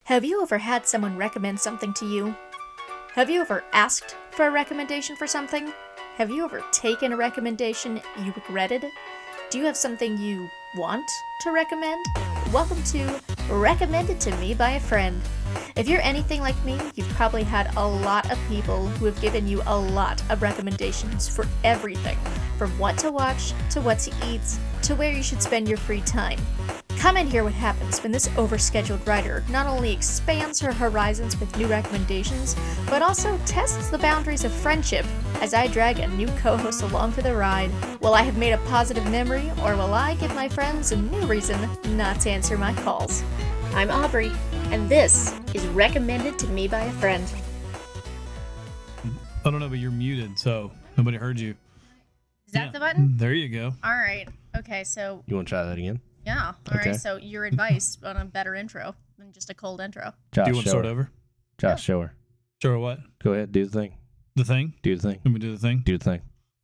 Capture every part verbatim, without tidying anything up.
Have you ever had someone recommend something to you? Have you ever asked for a recommendation for something? Have you ever taken a recommendation you regretted? Do you have something you want to recommend? Welcome to Recommended to Me by a Friend. If you're anything like me, you've probably had a lot of people who have given you a lot of recommendations for everything, from what to watch, to what to eat, to where you should spend your free time. Come and hear what happens when this overscheduled writer not only expands her horizons with new recommendations, but also tests the boundaries of friendship as I drag a new co-host along for the ride. Will I have made a positive memory, or will I give my friends a new reason not to answer my calls? I'm Aubrey, and this is Recommended to Me by a Friend. I don't know, but you're muted, so nobody heard you. Is that Yeah. the button? There you go. All right. Okay, so, You want to try that again? yeah. All Okay. right, so your advice on a better intro than just a cold intro. Josh, do you want to show start her. over? Josh, show her. Sure, what? Go ahead, do the thing. The thing? Do the thing. Let me do the thing. Do the thing.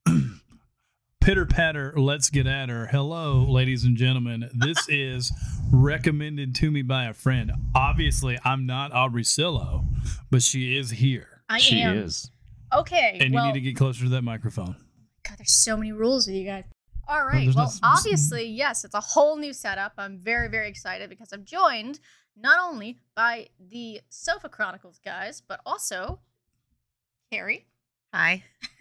Pitter patter, let's get at her. Hello, ladies and gentlemen. This is Recommended to Me by a Friend. Obviously, I'm not Aubrey Sillo, but she is here. I she am. is. Okay, And well, you need to get closer to that microphone. God, there's so many rules with you guys. All right, there's well, not- obviously, yes, it's a whole new setup. I'm very, very excited because I'm joined not only by the Sofa Chronicles guys, but also Carrie. Hi.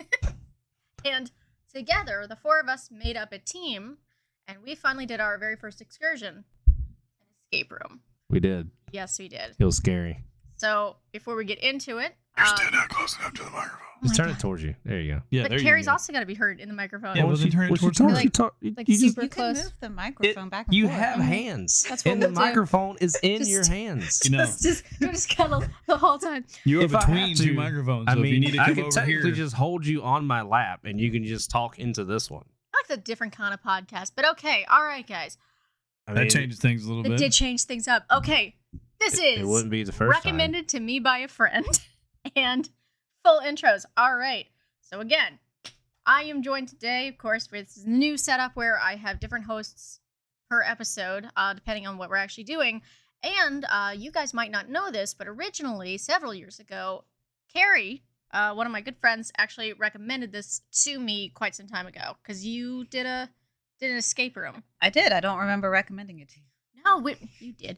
And together, the four of us made up a team, and we finally did our very first excursion, an escape room. We did. Yes, we did. It was scary. So before we get into it, You're um, still not close enough to the microphone. Oh Just my turn God. it towards you. There you go. Yeah, but there Carrie's you go. also got to be heard in the microphone. Yeah, well, What then she- turn it what she towards told her. us, she talk- you like just- super You close. can move the microphone back and you forth. have Mhm. hands. That's what and the we'll do. microphone is in Just- your hands. You know, Just, just, you just cuddle the whole time. you are If I have between two to, microphones, so I if you mean, need to I come could over technically here. just hold you on my lap and you can just talk into this one. I like the different kind of podcast, but okay. All right, guys. I That mean, changes things a little It bit. did change things up. Okay. This It, is it wouldn't be the first recommended to me by a friend and full intros. All right. So again, I am joined today, of course, with this new setup where I have different hosts per episode, uh, depending on what we're actually doing. And uh, you guys might not know this, but originally, several years ago, Carrie, uh, one of my good friends, actually recommended this to me quite some time ago because you did a did an escape room. I did. I don't remember recommending it to you. No, we, you did.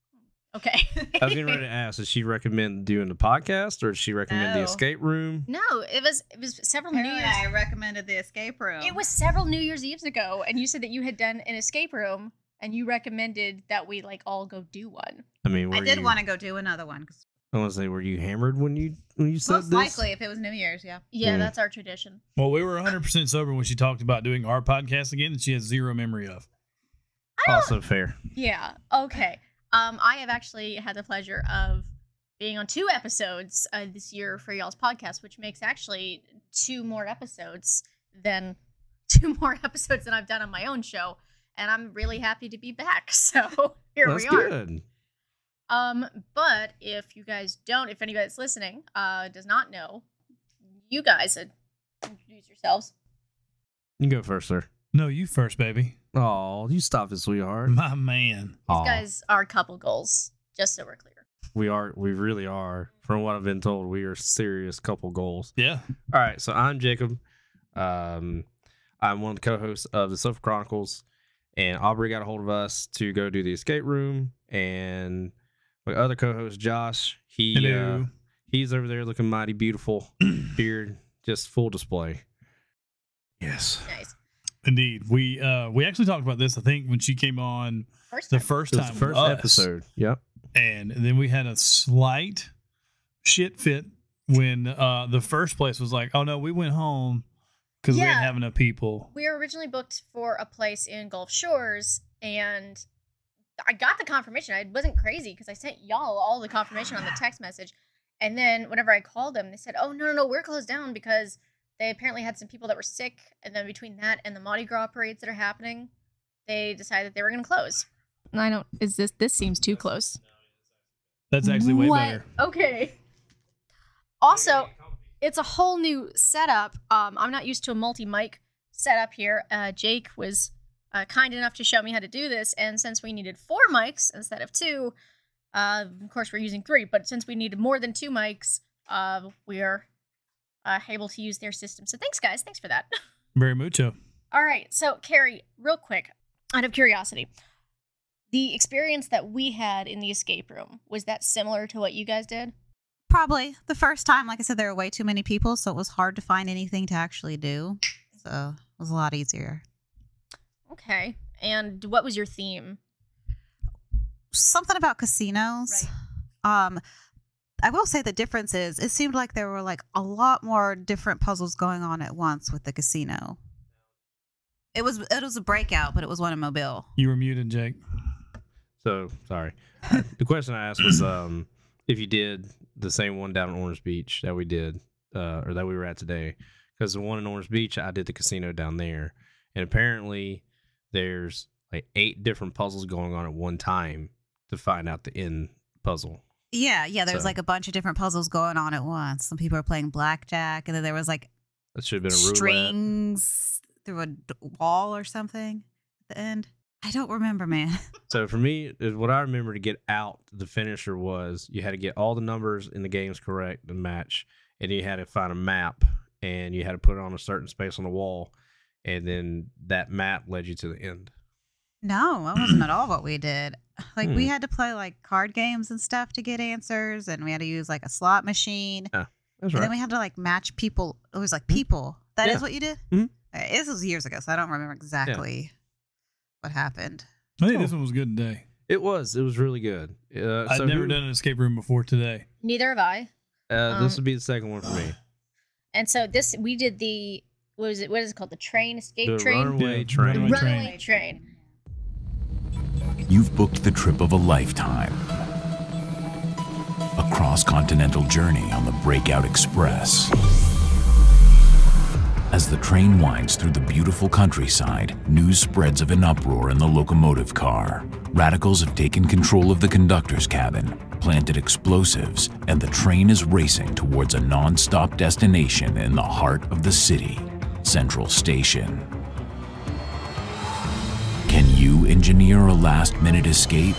Okay. time. I was getting ready to ask, does she recommend doing the podcast or does she recommend the No. escape room? No, it was it was several New Apparently, Year's. I recommended the escape room. It was several New Year's Eves ago, and you said that you had done an escape room, and you recommended that we like all go do one. I mean, were I did you, want to go do another one. 'Cause I want to say, were you hammered when you when you said most this? likely, if it was New Year's, yeah. Yeah, Mm. that's our tradition. Well, we were one hundred percent sober when she talked about doing our podcast again that she has zero memory of. Also fair. Yeah. Okay. Um, I have actually had the pleasure of being on two episodes uh, this year for y'all's podcast, which makes actually two more episodes than two more episodes than I've done on my own show, and I'm really happy to be back. So here That's we are. good. Um, but if you guys don't, if anybody that's listening uh does not know, you guys uh, introduce yourselves. You go first, sir. No, you first, baby. Oh, you stop it, sweetheart. My man. These Aw, guys are couple goals, just so we're clear. we are. We really are. From what I've been told, we are serious couple goals. Yeah. All right, so I'm Jacob. Um, I'm one of the co-hosts of the Sofa Chronicles, and Aubrey got a hold of us to go do the escape room. And my other co-host, Josh, he uh, Hello. he's over there looking mighty beautiful, beard just full display. Yes, Nice. Indeed. We uh we actually talked about this, I think, when she came on First the time. first it was time. the first with us. episode. Yep. And then we had a slight shit fit when uh the first place was like, oh no, we went home because we Yeah. didn't have enough people. We were originally booked for a place in Gulf Shores, and I got the confirmation. I wasn't crazy because I sent y'all all the confirmation on the text message. And then whenever I called them, they said, oh, no, no, no, we're closed down because they apparently had some people that were sick. And then between that and the Mardi Gras parades that are happening, they decided they were going to close. I don't, is this, this seems too close. That's actually way What? better. Okay. Also, it's a whole new setup. Um, I'm not used to a multi-mic setup here. Uh, Jake was uh, kind enough to show me how to do this, and since we needed four mics instead of two, Uh, of course, we're using three, but since we needed more than two mics, uh, we are uh, able to use their system. So thanks, guys. Thanks for that. Very mucho. All right. So, Carrie, real quick, out of curiosity, the experience that we had in the escape room, was that similar to what you guys did? Probably the first time, like I said, there were way too many people, so it was hard to find anything to actually do. So it was a lot easier. Okay. And what was your theme? Something about casinos. Um, I will say the difference is it seemed like there were like a lot more different puzzles going on at once with the casino. It was it was a breakout, but it was one in Mobile. You were muted, Jake. So sorry. The question I asked was um, if you did the same one down in Orange Beach that we did, uh, or that we were at today. Because the one in Orange Beach, I did the casino down there, and apparently there's like eight different puzzles going on at one time to find out the end puzzle. Yeah, yeah. There was So- like a bunch of different puzzles going on at once. Some people were playing blackjack, and then there was like That should have been a roulette. strings through a d- wall or something at the end. I don't remember, man. So for me, is what I remember to get out the finisher was you had to get all the numbers in the games correct to match, and you had to find a map, and you had to put it on a certain space on the wall, and then that map led you to the end. No, that wasn't at all what we did. Like we Hmm. had to play like card games and stuff to get answers, and we had to use like a slot machine, That's and right. then we had to like match people. It was like people. That is Yeah. what you did. Mhm. Okay, this was years ago, so I don't remember exactly what happened. I think Oh. this one was good today. It was. It was really good. Uh, I've so never who- done an escape room before today. Neither have I. Uh, um, this would be the second one for me. And so this, we did the, what was it, what is it called? The train, escape The train? runaway Yeah, train. runaway train. Runaway train. You've booked the trip of a lifetime. A cross-continental journey on the Breakout Express. As the train winds through the beautiful countryside, news spreads of an uproar in the locomotive car. Radicals have taken control of the conductor's cabin, planted explosives, and the train is racing towards a non-stop destination in the heart of the city, Central Station. Can you engineer a last-minute escape?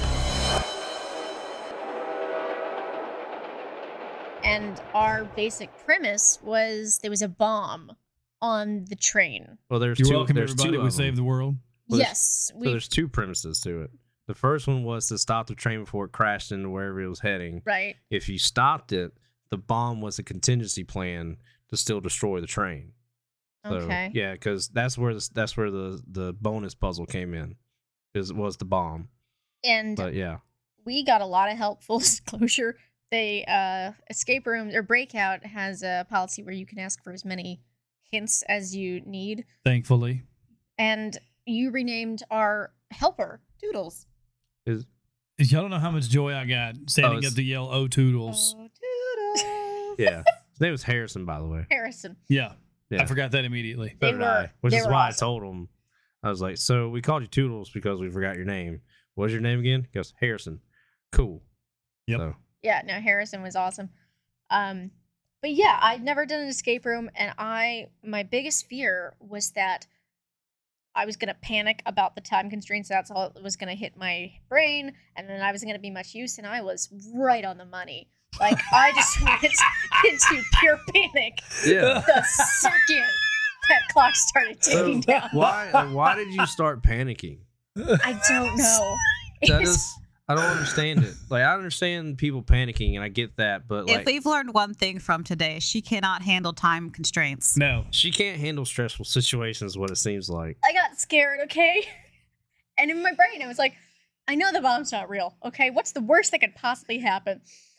And our basic premise was there was a bomb on the train. Well, there's You're two. welcome, there's everybody. two We of them. saved the world. Well, there's- Yes. So We there's two premises to it. The first one was to stop the train before it crashed into wherever it was heading. right. If you stopped it, the bomb was a contingency plan to still destroy the train. So, Okay. Yeah, because that's where the, that's where the the bonus puzzle came in. Is was the bomb. And But yeah, we got a lot of help. Full disclosure, the uh, escape rooms or breakout has a policy where you can ask for as many hints as you need. Thankfully. And you renamed our helper Doodles. is Y'all don't know how much joy I got standing it's- up to yell, "Oh, Toodles." Oh, Doodles. yeah. His name was Harrison, by the way. Harrison. Yeah. Yeah. I forgot that immediately. They So did I, were- which they is were why awesome. I told him. I was like, "So we called you Toodles because we forgot your name. What's your name again?" He goes, "Harrison." Cool. Yep. So, Yeah, no, Harrison was awesome. Um, but yeah, I'd never done an escape room, and I my biggest fear was that I was gonna panic about the time constraints. That's all that was gonna hit my brain, and then I wasn't gonna be much use. And I was right on the money. Like I just went into pure panic yeah. the second that clock started So ticking down. why like, why did you start panicking? I don't know. That It's- is, I don't understand it. Like I understand people panicking, and I get that, but If like we've learned one thing from today, she cannot handle time constraints. No. she can't handle stressful situations. What it seems like. I got scared, okay? And in my brain, I was like, I know the bomb's not real, okay? What's the worst that could possibly happen?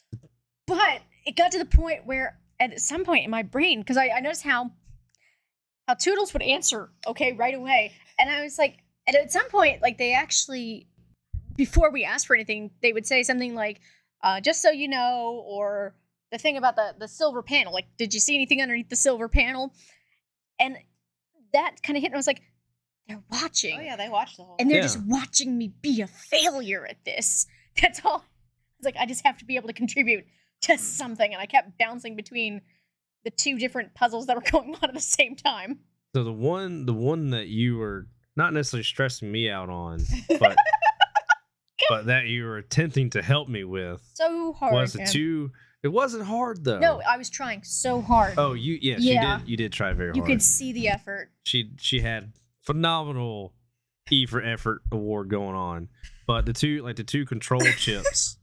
But it got to the point where, at some point in my brain, because I, I noticed how how Toodles would answer, okay, right away. And I was like, and at some point, like, they actually, before we asked for anything, they would say something like, uh, just so you know, or the thing about the, the silver panel. Like, did you see anything underneath the silver panel? And that kind of hit, and I was like, they're watching. Oh yeah, they watched the whole. And they're Yeah. just watching me be a failure at this. That's all. I was like, I just have to be able to contribute to something. And I kept bouncing between the two different puzzles that were going on at the same time. So the one, the one that you were not necessarily stressing me out on, but but that you were attempting to help me with So hard. was the man. two. It wasn't hard though. No, I was trying so hard. Oh, you yes, Yeah. you did. You did try very you hard. could see the effort. She she had phenomenal E for effort award going on, but the two like the two control chips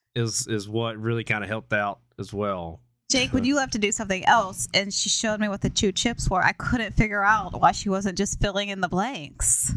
is is what really kind of helped out as well. Jake, when you left to do something else and she showed me what the two chips were, I couldn't figure out why she wasn't just filling in the blanks.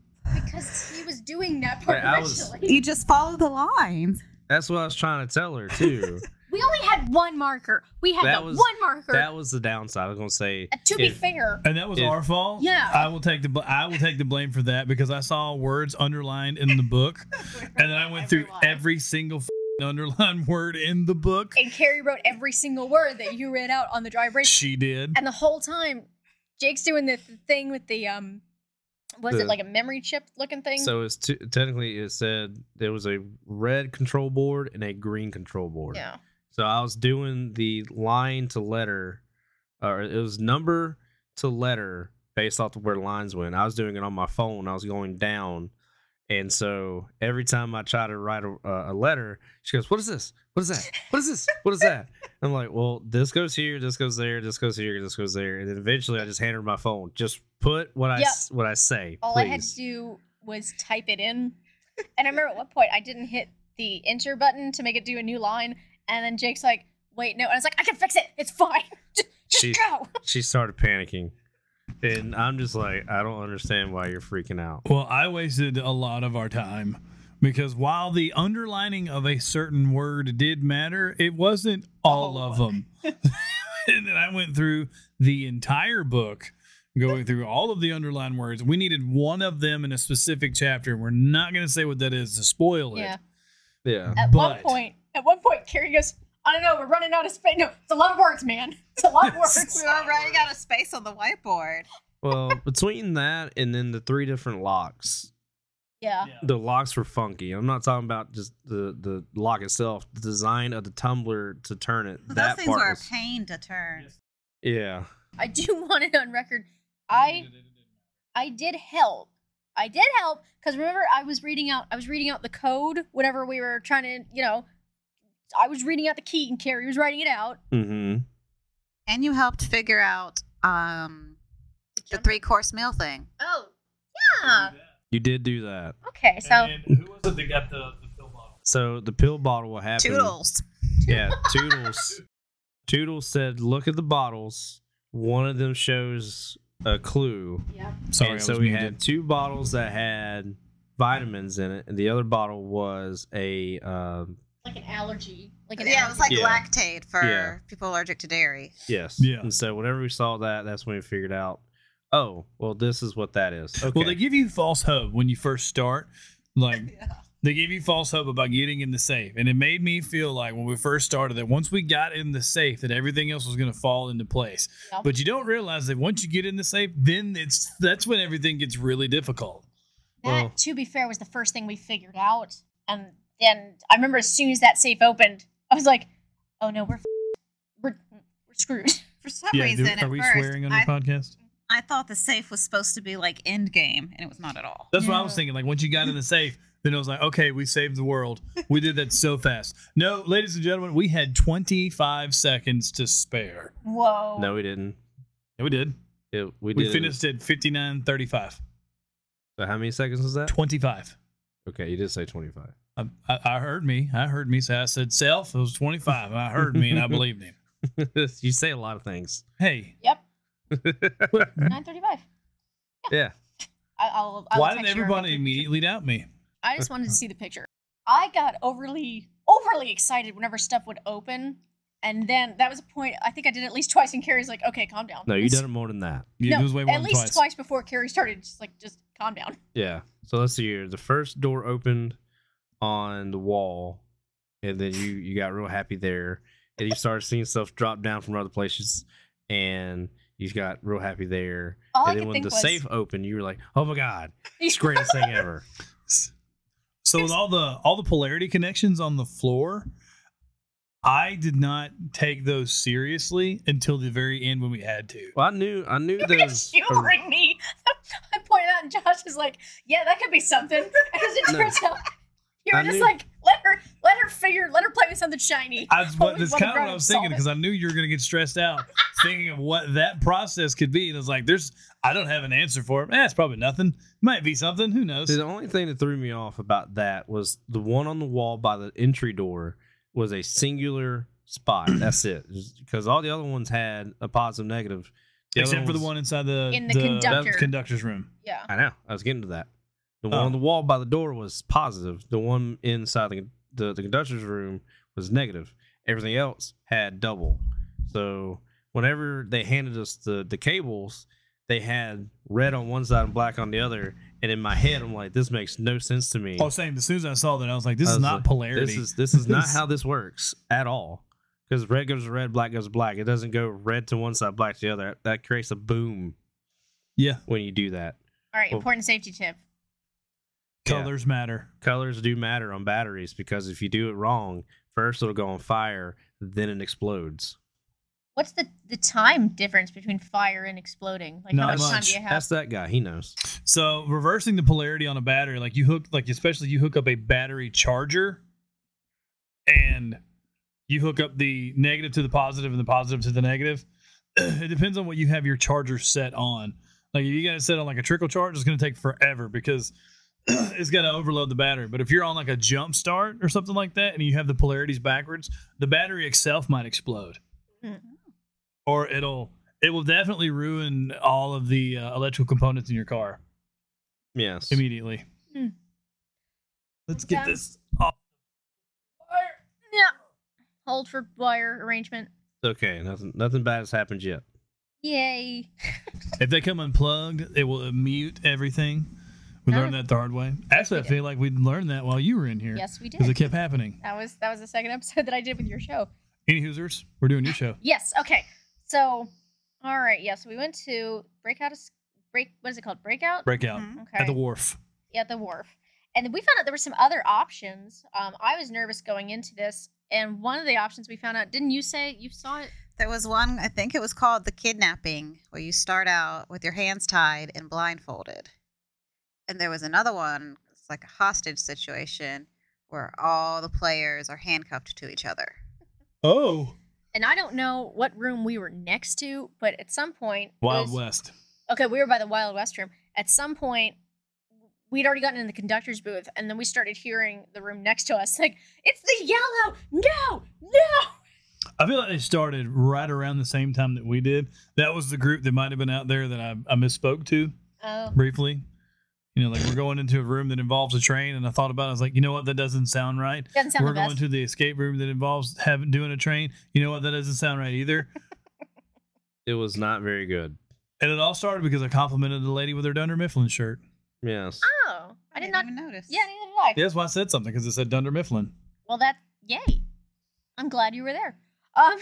Because he was doing that part Wait, I was- originally. You just follow the lines. That's what I was trying to tell her too. We only had one marker. We had That the was- one marker. That was the downside. I was gonna say. Uh, to be if- fair, And that was If- our fault. Yeah. I will take the bl- I will take the blame for that because I saw words underlined in the book, and then I went through Every line. every single f- underlined word in the book. and Carrie wrote every single word that you read out on the dry break. She did. And the whole time, Jake's doing the th- thing with the um, was The- it like a memory chip looking thing? So it's t- technically it said there was a red control board and a green control board. yeah. So I was doing the line to letter, or it was number to letter based off of where lines went. I was doing it on my phone. I was going down, and so every time I try to write a, a letter, she goes, "What is this? What is that? What is this? What is that?" I'm like, "Well, this goes here, this goes there, this goes here, this goes there," and then eventually I just hand her my phone. Just put what I Yep. s- what I say. All please. I had to do was type it in. And I remember at one point I didn't hit the enter button to make it do a new line. And then Jake's like, wait, no. And I was like, I can fix it. It's fine. Just, just She- go. She started panicking, and I'm just like, I don't understand why you're freaking out. Well, I wasted a lot of our time because while the underlining of a certain word did matter, it wasn't all of them. And then I went through the entire book, going through all of the underlined words. We needed one of them in a specific chapter. We're not going to say what that is to spoil it. Yeah. Yeah. At one But- point, at one point, Carrie goes, I don't know, we're running out of space. No, it's a lot of words, man. It's a lot of words. We were running out of space on the whiteboard. Well, between that and then the three different locks, Yeah. the locks were funky. I'm not talking about just the the lock itself, the design of the tumbler to turn it. Those that things part were a was, pain to turn. yeah. I do want it on record. I I did help. I did help because remember I was reading out I was reading out the code whenever we were trying to, you know, I was reading out the key and Carrie was writing it out. Mm-hmm. And you helped figure out um, the three course meal thing. Oh, yeah. You did do that. Okay, so And then who was it that got the, the pill bottle? So the pill bottle will happen. Toodles. Yeah, Toodles. Toodles said, "Look at the bottles. One of them shows a clue." yeah. Sorry, and I so was we muted. had two bottles that had vitamins in it, and the other bottle was a um, Like an allergy. Like an Yeah, it was like Yeah. lactate for Yeah. people allergic to dairy. yes. Yeah. And so whenever we saw that, that's when we figured out, oh, well, this is what that is. Okay. Well, they give you false hope when you first start. Like, they give you false hope about getting in the safe. And it made me feel like when we first started that once we got in the safe, that everything else was going to fall into place. Yeah. But you don't realize that once you get in the safe, then it's that's when everything gets really difficult. That, Well- to be fair, was the first thing we figured out. And then I remember as soon as that safe opened, I was like, oh no, we're f- we're, we're screwed. For some Yeah, reason, do, at are we first, swearing on the I, podcast? I thought the safe was supposed to be like end game, and it was not at all. That's what I was No. thinking. Like, once you got in the safe, then I was like, okay, we saved the world. We did that so fast. No, ladies and gentlemen, we had twenty-five seconds to spare. Whoa. no, we didn't. Yeah, we did. It, we We did finished at fifty-nine thirty-five. So how many seconds was that? twenty-five. Okay, you did say twenty-five. I, I, I heard me. I heard me say, I said self. It was twenty-five. I heard me and I believed him. You say a lot of things. Hey, Yep. nine thirty-five. Yeah. I, I'll, I'll why text did you or everybody make a immediately doubt me? picture. I just wanted to see the picture. I got overly, overly excited whenever stuff would open. And then that was a point, I think I did at least twice, and Carrie's like, okay, calm down. No, you It's- done it more than that. You No, it was way more at than least twice. twice before Carrie started, just like, just calm down. Yeah. So let's see here. The first door opened on the wall, and then you you got real happy there, and you started seeing stuff drop down from other places, and you got real happy there. All I and then could when think the was, safe opened, you were like, "Oh my god, it's the greatest thing ever!" So with all the all the polarity connections on the floor, I did not take those seriously until the very end when we had to. Well, I knew I knew You're those. humoring me. I pointed out, and Josh is like, yeah, that could be something. As it No. turns out, You were I just knew- like, let her, let her figure, let her play with something shiny. I, While but we- that's while the kind of what grown-ups I was solve thinking it. because I knew you were going to get stressed out thinking of what that process could be. And it was like, there's, I don't have an answer for it. Eh, it's probably nothing. Might be something. Who knows? The only thing that threw me off about that was the one on the wall by the entry door was a singular spot. That's it. Because all the other ones had a positive, negative. The other Except for the ones- one inside the, In the conductor. conductor's room. Yeah. I know. I was getting to that. The one Oh. on the wall by the door was positive. The one inside the, the the conductor's room was negative. Everything else had double. So whenever they handed us the the cables, they had red on one side and black on the other. And in my head, I'm like, this makes no sense to me. Oh, same. As soon as I saw that, I was like, this I is was not like, polarity. This is this is not how this works at all. Because red goes to red, black goes to black. It doesn't go red to one side, black to the other. That creates a boom yeah. when you do that. All right. Well- Important safety tip. Yeah. Colors matter. Colors do matter on batteries because if you do it wrong, first it'll go on fire, then it explodes. What's the, the time difference between fire and exploding? Like, Not how much, time much. do you have? That's that guy. He knows. So reversing the polarity on a battery, like you hook, like especially you hook up a battery charger, and you hook up the negative to the positive and the positive to the negative. It depends on what you have your charger set on. Like if you got it set on like a trickle charge, it's going to take forever because it's going to overload the battery. But if you're on like a jump start or something like that, and you have the polarities backwards, the battery itself might explode, Mm. or it'll it will definitely ruin all of the uh, electrical components in your car Yes. immediately. Hmm. Let's get Okay. this off. Yeah. Hold for wire arrangement. It's okay. Nothing nothing bad has happened yet. Yay. If they come unplugged, it will mute everything. We No. learned that the hard way. Actually, I We feel like we learned that while you were in here. Yes, we Because it did. kept happening. That was that was the second episode that I did with your show. Any Hoosers, we're doing your show. Yes. Okay. So, all right. Yes, we went to breakout. of- Break. What is it called? Breakout. Breakout Mhm. Okay. at the wharf. Yeah, at the wharf. And then we found out there were some other options. Um, I was nervous going into this, and one of the options we found out. Didn't you say you saw it? There was one, I think it was called the kidnapping, where you start out with your hands tied and blindfolded. And there was another one, it's like a hostage situation, where all the players are handcuffed to each other. Oh, And I don't know what room we were next to, but at some point, it Wild was- West. Okay, we were by the Wild West room. At some point, we'd already gotten in the conductor's booth, and then we started hearing the room next to us like, "It's the yellow! No, no!" I feel like they started right around the same time that we did. That was the group that might have been out there that I, I misspoke to Oh, briefly. You know, like we're going into a room that involves a train, and I thought about it. I was like, you know what? That doesn't sound right. doesn't sound We're the going best. to the escape room that involves having doing a train. You know what? That doesn't sound right either. It was not very good. And it all started because I complimented the lady with her Dunder Mifflin shirt. Yes. Oh, I did didn't not. even notice. Yeah, neither did I. Yeah, that's why I said something, because it said Dunder Mifflin. Well, that yay! I'm glad you were there. Um.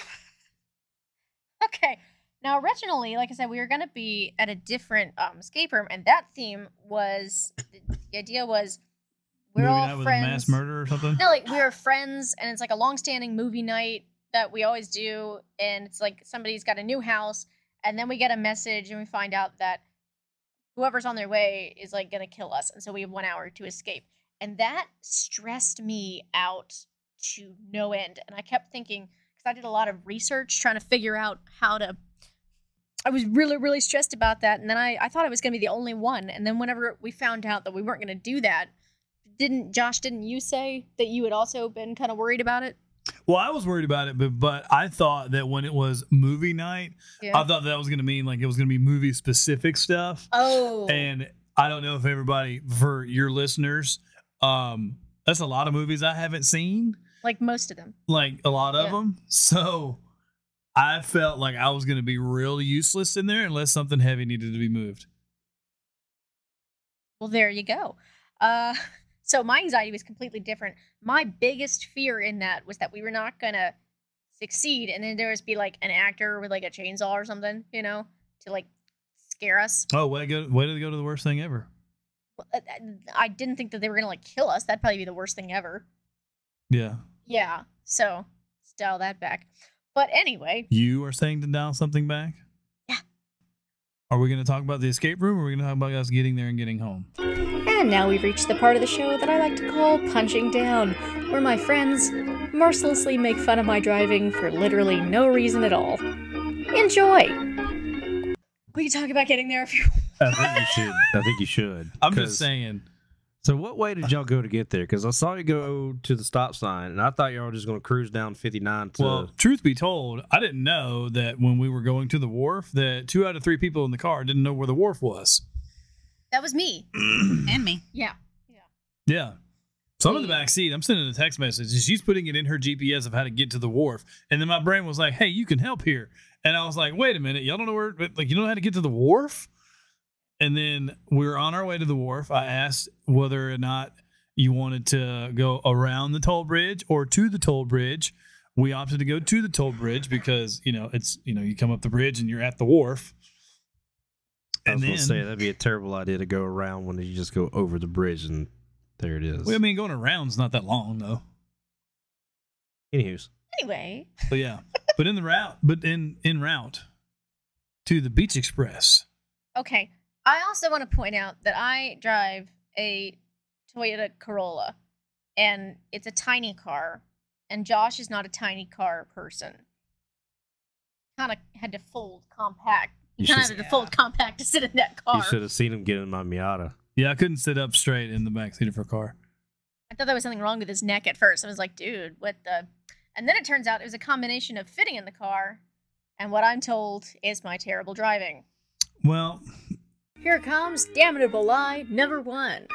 Okay. Now, originally, like I said, we were gonna be at a different um, escape room, and that theme was the idea was we're Movie all night with friends. a mass murder or something. No, like we were friends, and it's like a long-standing movie night that we always do, and it's like somebody's got a new house, and then we get a message, and we find out that whoever's on their way is like gonna kill us, and so we have one hour to escape, and that stressed me out to no end, and I kept thinking because I did a lot of research trying to figure out how to. I was really, really stressed about that, and then I, I thought I was gonna be the only one, and then whenever we found out that we weren't gonna do that. Didn't Josh? Didn't you say that you had also been kind of worried about it? Well, I was worried about it, but but I thought that when it was movie night, Yeah. I thought that was going to mean like it was going to be movie specific stuff. Oh. And I don't know if everybody, for your listeners, um, that's a lot of movies I haven't seen, like most of them. like a lot of Yeah. them. So I felt like I was going to be real useless in there unless something heavy needed to be moved. Well, there you go. Uh, so my anxiety was completely different. My biggest fear in that was that we were not gonna succeed, and then there was be like an actor with like a chainsaw or something, you know, to like scare us. Oh, way to go! Way to go to the worst thing ever. Well, I- I I didn't think that they were gonna like kill us. That'd probably be the worst thing ever. Yeah, Yeah. So let's dial that back. But anyway, you are saying to dial something back. Yeah. Are we going to talk about the escape room, or are we going to talk about us getting there and getting home? And And now we've reached the part of the show that I like to call Punching Down, where my friends mercilessly make fun of my driving for literally no reason at all. Enjoy! We can talk about getting there if you I think you should. I think you should. I'm 'Cause- just saying. So what way did y'all go to get there? Because I saw you go to the stop sign, and I thought y'all were just going to cruise down fifty-nine to. Well, truth be told, I didn't know that when we were going to the wharf, that two out of three people in the car didn't know where the wharf was. That was me. And me. Yeah. Yeah. So I'm in the back seat. I'm sending a text message, and she's putting it in her G P S of how to get to the wharf. And then my brain was like, "Hey, you can help here." And I was like, "Wait a minute, y'all don't know where? Like, you don't know how to get to the wharf?" And then we were on our way to the wharf. I asked whether or not you wanted to go around the toll bridge or to the toll bridge. We opted to go to the toll bridge because, you know, it's, you know, you come up the bridge and you're at the wharf. I And was going then, to say that'd be a terrible idea to go around when you just go over the bridge and there it is. well, I mean, going around's not that long though. Anywho's. Anyway. But yeah, but in the route, but in in route to the Beach Express. Okay. I also want to point out that I drive a Toyota Corolla, and it's a tiny car, and Josh is not a tiny car person. Kind of had to fold compact. You You kind of should- had to fold compact to sit in that car. You should have seen him get in my Miata. Yeah, I couldn't sit up straight in the backseat of her car. I thought there was something wrong with his neck at first. I was like, dude, what the? And then it turns out it was a combination of fitting in the car and what I'm told is my terrible driving. Well, Here comes Damnable Lie number one.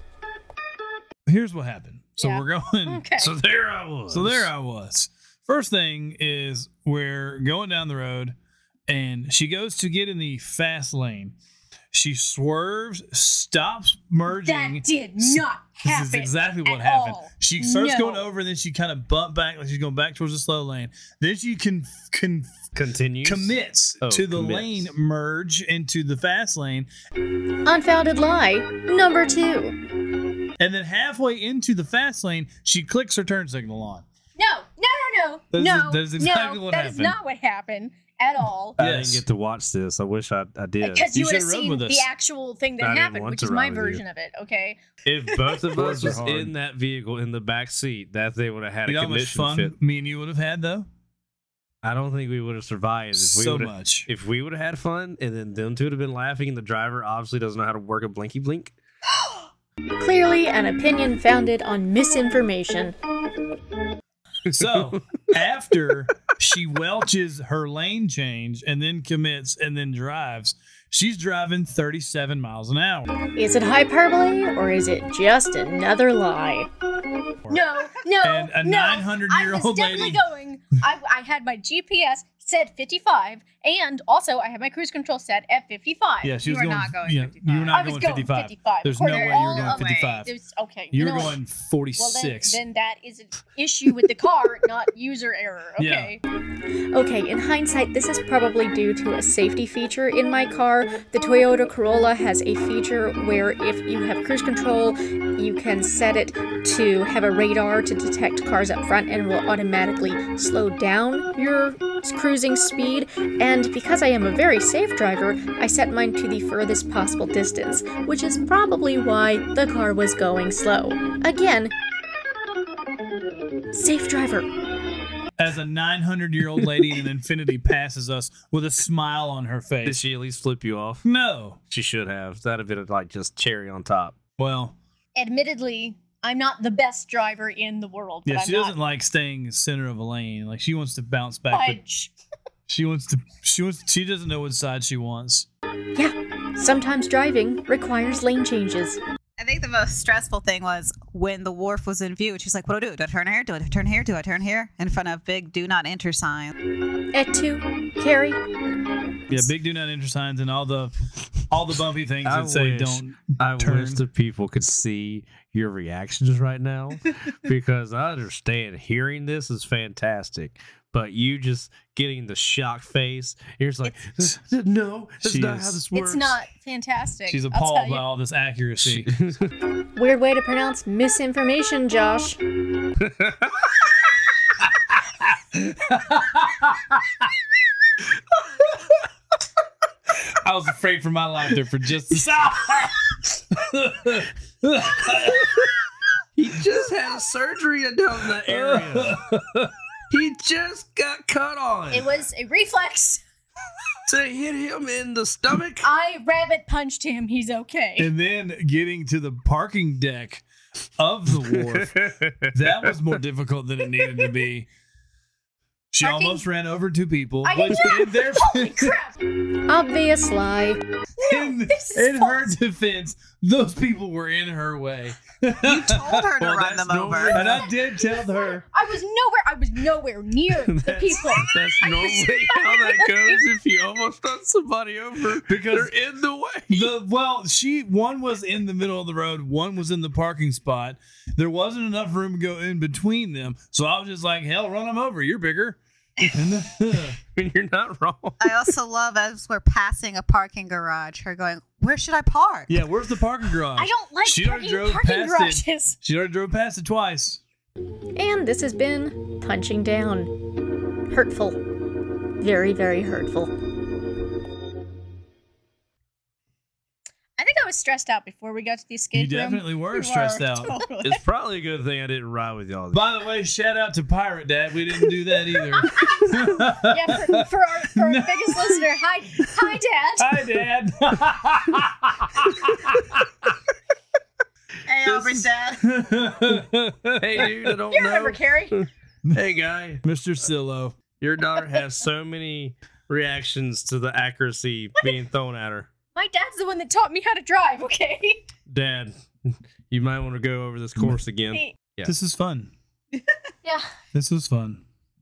here's what happened. So Yeah. we're going. Okay. So there I was. So there I was. First thing is we're going down the road, and she goes to get in the fast lane. She swerves, stops merging. That did not happen. This is exactly what at happened. all. She starts No. going over, and then she kind of bumped back, like she's going back towards the slow lane. Then she can can Continues. commits Oh, to the commits. lane merge into the fast lane, Unfounded Lie number two. and then halfway into the fast lane, she clicks her turn signal on. No, no, no, no, That is- no. that is exactly no, what that is happened. not what happened at all. I Yes. didn't get to watch this. I wish I, I did. Because You you, would have should've rode seen with the us. actual thing that I didn't happened, want which to is my ride with you. version of it. Okay. If both of us Words are was hard. in that vehicle in the back seat, that thing would have had You know a how much condition fun fit. me and you would have had, though? I don't think we would have survived if we So would have. much. If we would have had fun, and then them two would have been laughing, and the driver obviously doesn't know how to work a blinky blink. Clearly an opinion founded on misinformation. So after she welches her lane change and then commits and then drives, she's driving thirty-seven miles an hour. Is it hyperbole or is it just another lie? No, no, And a no. nine hundred year I was old definitely lady. going. I, I had my G P S said fifty-five, and also I had my cruise control set at fifty-five. Yeah, she You was were going, not going yeah, fifty-five. You were I not was going going fifty-five. fifty-five. There's no According way to you were all going of it, fifty-five. it was- okay, You know were what? going Well, then, forty-six. then that is an issue with the car, not user error. Yeah. Okay. Okay, in hindsight, this is probably due to a safety feature in my car. The Toyota Corolla has a feature where if you have cruise control, you can set it to have a radar to detect cars up front and will automatically slow down your cruising speed. And because I am a very safe driver, I set mine to the furthest possible distance, which is probably why the car was going slow. Again, safe driver. As a nine hundred year old lady in an Infinity passes us with a smile on her Did face. she at least flip you off? No. She should have. That'd have been like just cherry on top. Well, Admittedly, I'm not the best driver in the world. But yeah, I'm she not doesn't like staying center of a lane. Like she wants to bounce back. but fudge. She wants to. She wants. She doesn't know what side she wants. Yeah, sometimes driving requires lane changes. I think the most stressful thing was when the wharf was in view. She's like, what do I do? Do I turn here? Do I turn here? Do I turn here? In front of big do not enter sign. Et tu, Carrie? Yeah, big do not enter signs and all the all the bumpy things I that say wish- don't. I Turn. wish the people could see your reactions right now because I understand hearing this is fantastic, but you just getting the shocked face, you're just like, no, that's She not is- how this works. It's not fantastic. She's I'll appalled tell by you. all this accuracy. Weird way to pronounce misinformation, Josh. I was afraid for my life there for just a second. He just had a surgery down that area. He just got cut on. It was a reflex. To hit him in the stomach. I rabbit punched him. He's okay. And then getting to the parking deck of the wharf, that was more difficult than it needed to be. She Parking- almost ran over two people. I But did in, their, Holy crap! Obvious lie. in, this is in her false. defense, those people were in her way. You told her to Well, run that's them no over. way. And I did tell her. I was nowhere. I was nowhere near the That's- people. That's I was normally how nowhere that near goes if you almost run somebody over Because they're in the way. the well, she one was in the middle of the road, one was in the parking spot. There wasn't enough room to go in between them, so I was just like, "Hell, run them over. You're bigger." And then- When you're not wrong. I also love as we're passing a parking garage, her going, "Where should I park?" yeah, where's the parking garage? I don't like She already parking, drove parking past it. garages. She already drove past it twice. And this has been Punching Down. Hurtful. Very, very hurtful. I think I was stressed out before we got to the escape You room. definitely were We stressed out. totally. It's probably a good thing I didn't ride with y'all. By the way, shout out to Pirate Dad. We didn't do that either. Yeah, for, for our, for our biggest listener, hi, hi, Dad. Hi, Dad. Hey, Aubrey's dad. Hey, dude, I don't You know. remember Carrie? Hey, guy, Mister Sillo. your daughter has so many reactions to the accuracy being thrown at her. My dad's the one that taught me how to drive. Okay. Dad, you might want to go over this course again. Hey, Yeah. This is fun. yeah. This was fun.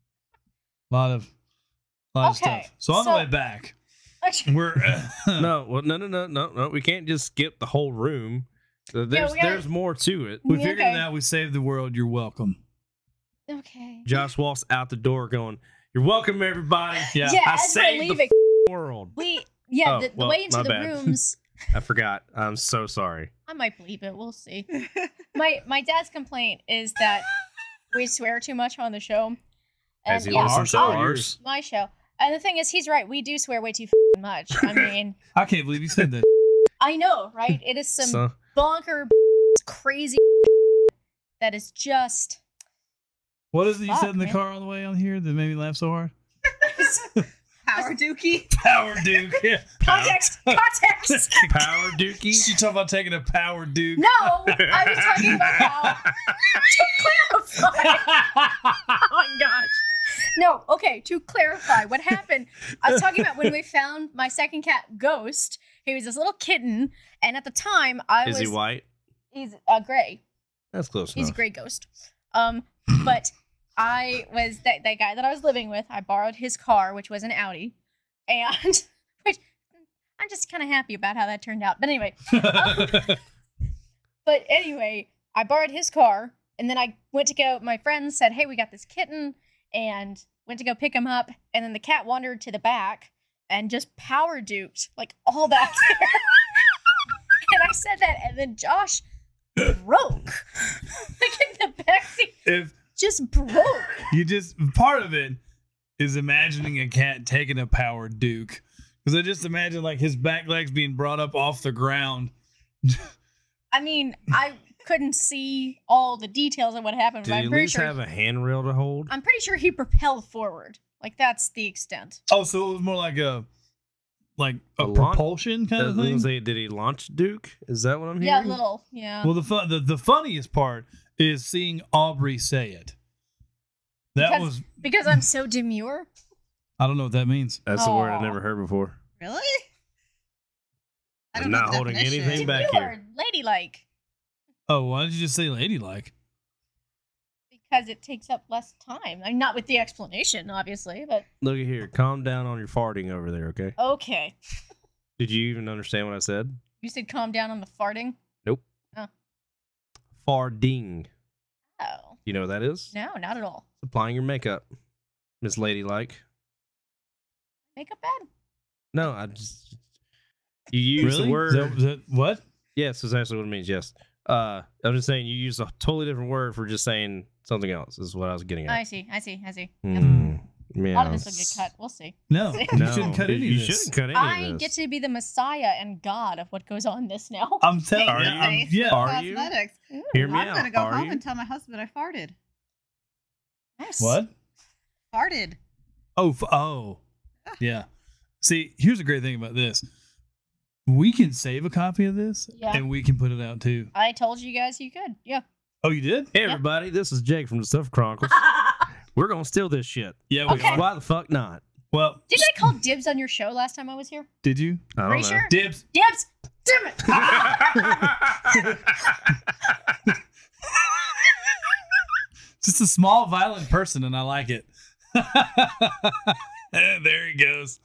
A lot of, lot of Okay, stuff. So on so- the way back, we're No, well, no, no, no, no, no. We can't just skip the whole room. There's, we gotta- there's more to it. we figured Okay. it out. We saved the world. You're welcome. Okay. Josh walks out the door going, "You're welcome, everybody." Yeah. Yeah, I as we're saved the leaving, world. we yeah Oh, the, the well, way into my the bad. rooms. I forgot. I'm so sorry. I might bleep it. We'll see. my my dad's complaint is that we swear too much on the show. And As he yeah, listens to Our show. ours. my show. And the thing is, he's right. We do swear way too f***ing much. I mean, I can't believe you said that. I know, right? It is some So, bonker, crazy that is just. What is it you Fuck, said in the man. car on the way on here that made me laugh so hard? Power Dookie. Power Duke. Yeah. Context! Context! Power Dookie. You talking about taking a Power Duke? No! I was talking about how. To clarify! Oh my gosh. No, okay, to clarify what happened, I was talking about when we found my second cat, Ghost. He was this little kitten, and at the time, I Is was. he white? He's uh, gray. That's close He's a enough. gray ghost. Um, but I was that, that guy that I was living with. I borrowed his car, which was an Audi, and which I'm just kind of happy about how that turned out. But anyway, um, but anyway, I borrowed his car, and then I went to go. My friends said, "Hey, we got this kitten," and went to go pick him up, and then the cat wandered to the back and just power duked like all back there. And I said that, and then Josh broke like in the backseat, If just broke. you just part of it is imagining a cat taking a Power Duke, because I just imagine like his back legs being brought up off the ground. I mean, I couldn't see all the details of what happened, Did but he I'm at pretty least sure have a handrail to hold? I'm pretty sure he propelled forward. Like that's the extent. Oh, so it was more like a like a, A launch- propulsion kind Does- of doesn't thing. say, did he launch Duke? Is that what I'm Yeah, hearing? little. Yeah. Well, the fun, the, the funniest part is seeing Aubrey say it. That Because- was because I'm so demure. I don't know what that means. That's a word I've Aw. never heard before. Really? I I'm don't know not the holding definition. anything back Demure, here. ladylike, Oh, why did you just say ladylike? because it takes up less time. I'm not with the explanation, obviously, but Look at here. Calm down on your farting over there, okay? okay. Did you even understand what I said? You said calm down on the farting. Farding. Oh You know what that is? no, not at all. Applying your makeup. Miss Ladylike. Makeup bad. No, I just. You use really? the word. Is that, is that- what? Yes, that's actually what it means. Yes. Uh, I'm just saying you use a totally different word for just saying something else. Is what I was getting I at. see. I see. I see. Hmm. A Yeah. lot of this will get cut. We'll see. No, See? you No, shouldn't cut any you of this. shouldn't cut any I of get this. to be the messiah and god of what goes on this now. I'm telling Are you. you? I'm- yeah. Are you? Cosmetics. Hear me I'm out. gonna go Are home you? and tell my husband I farted. Nice. What? Farted. Oh, f- oh, yeah. See, here's a great thing about this. We can save a copy of this, Yeah. and we can put it out too. I told you guys you could. Yeah. Oh, you did? Hey everybody, this is Jake from the Stuff Chronicles. We're gonna steal this shit. Yeah, we Okay. are. Why the fuck not? Well, Did I call dibs on your show last time I was here? did you? I don't Pretty know. sure. Dibs. Dibs! Damn it! Just a small, violent person, and I like it. There he goes.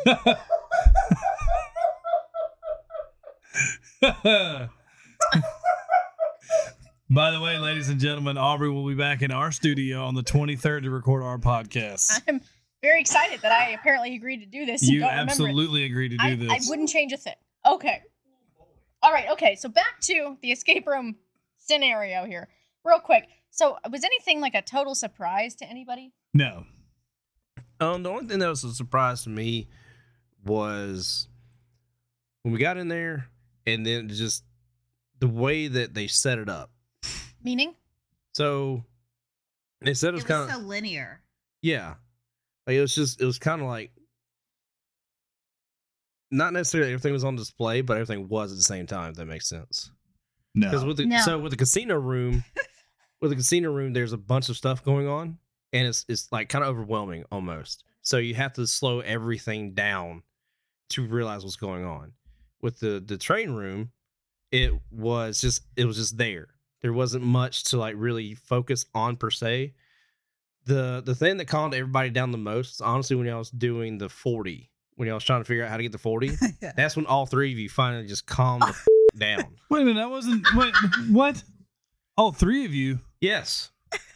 By the way, ladies and gentlemen, Aubrey will be back in our studio on the twenty-third to record our podcast. I'm very excited that I apparently agreed to do this. and You don't remember it. absolutely agreed to do I, this. I wouldn't change a thing. Okay. All right. Okay. So back to the escape room scenario here, real quick. So was anything like a total surprise to anybody? No. Um, the only thing that was a surprise to me was when we got in there, and then just the way that they set it up. Meaning? So they said it was It kind was of so linear. yeah, like it was just it was kind of like not necessarily everything was on display, but everything was at the same time. If that makes sense. Because No. with the No. so with the casino room, with the casino room, there's a bunch of stuff going on, and it's it's like kind of overwhelming almost. So you have to slow everything down to realize what's going on. With the the train room, it was just it was just there. There wasn't much to like really focus on per se. The the thing that calmed everybody down the most, honestly, when I was doing the forty, when I was trying to figure out how to get the forty, Yeah. that's when all three of you finally just calmed the f- down. Wait a minute. That wasn't. Wait, what? All three of you? Yes.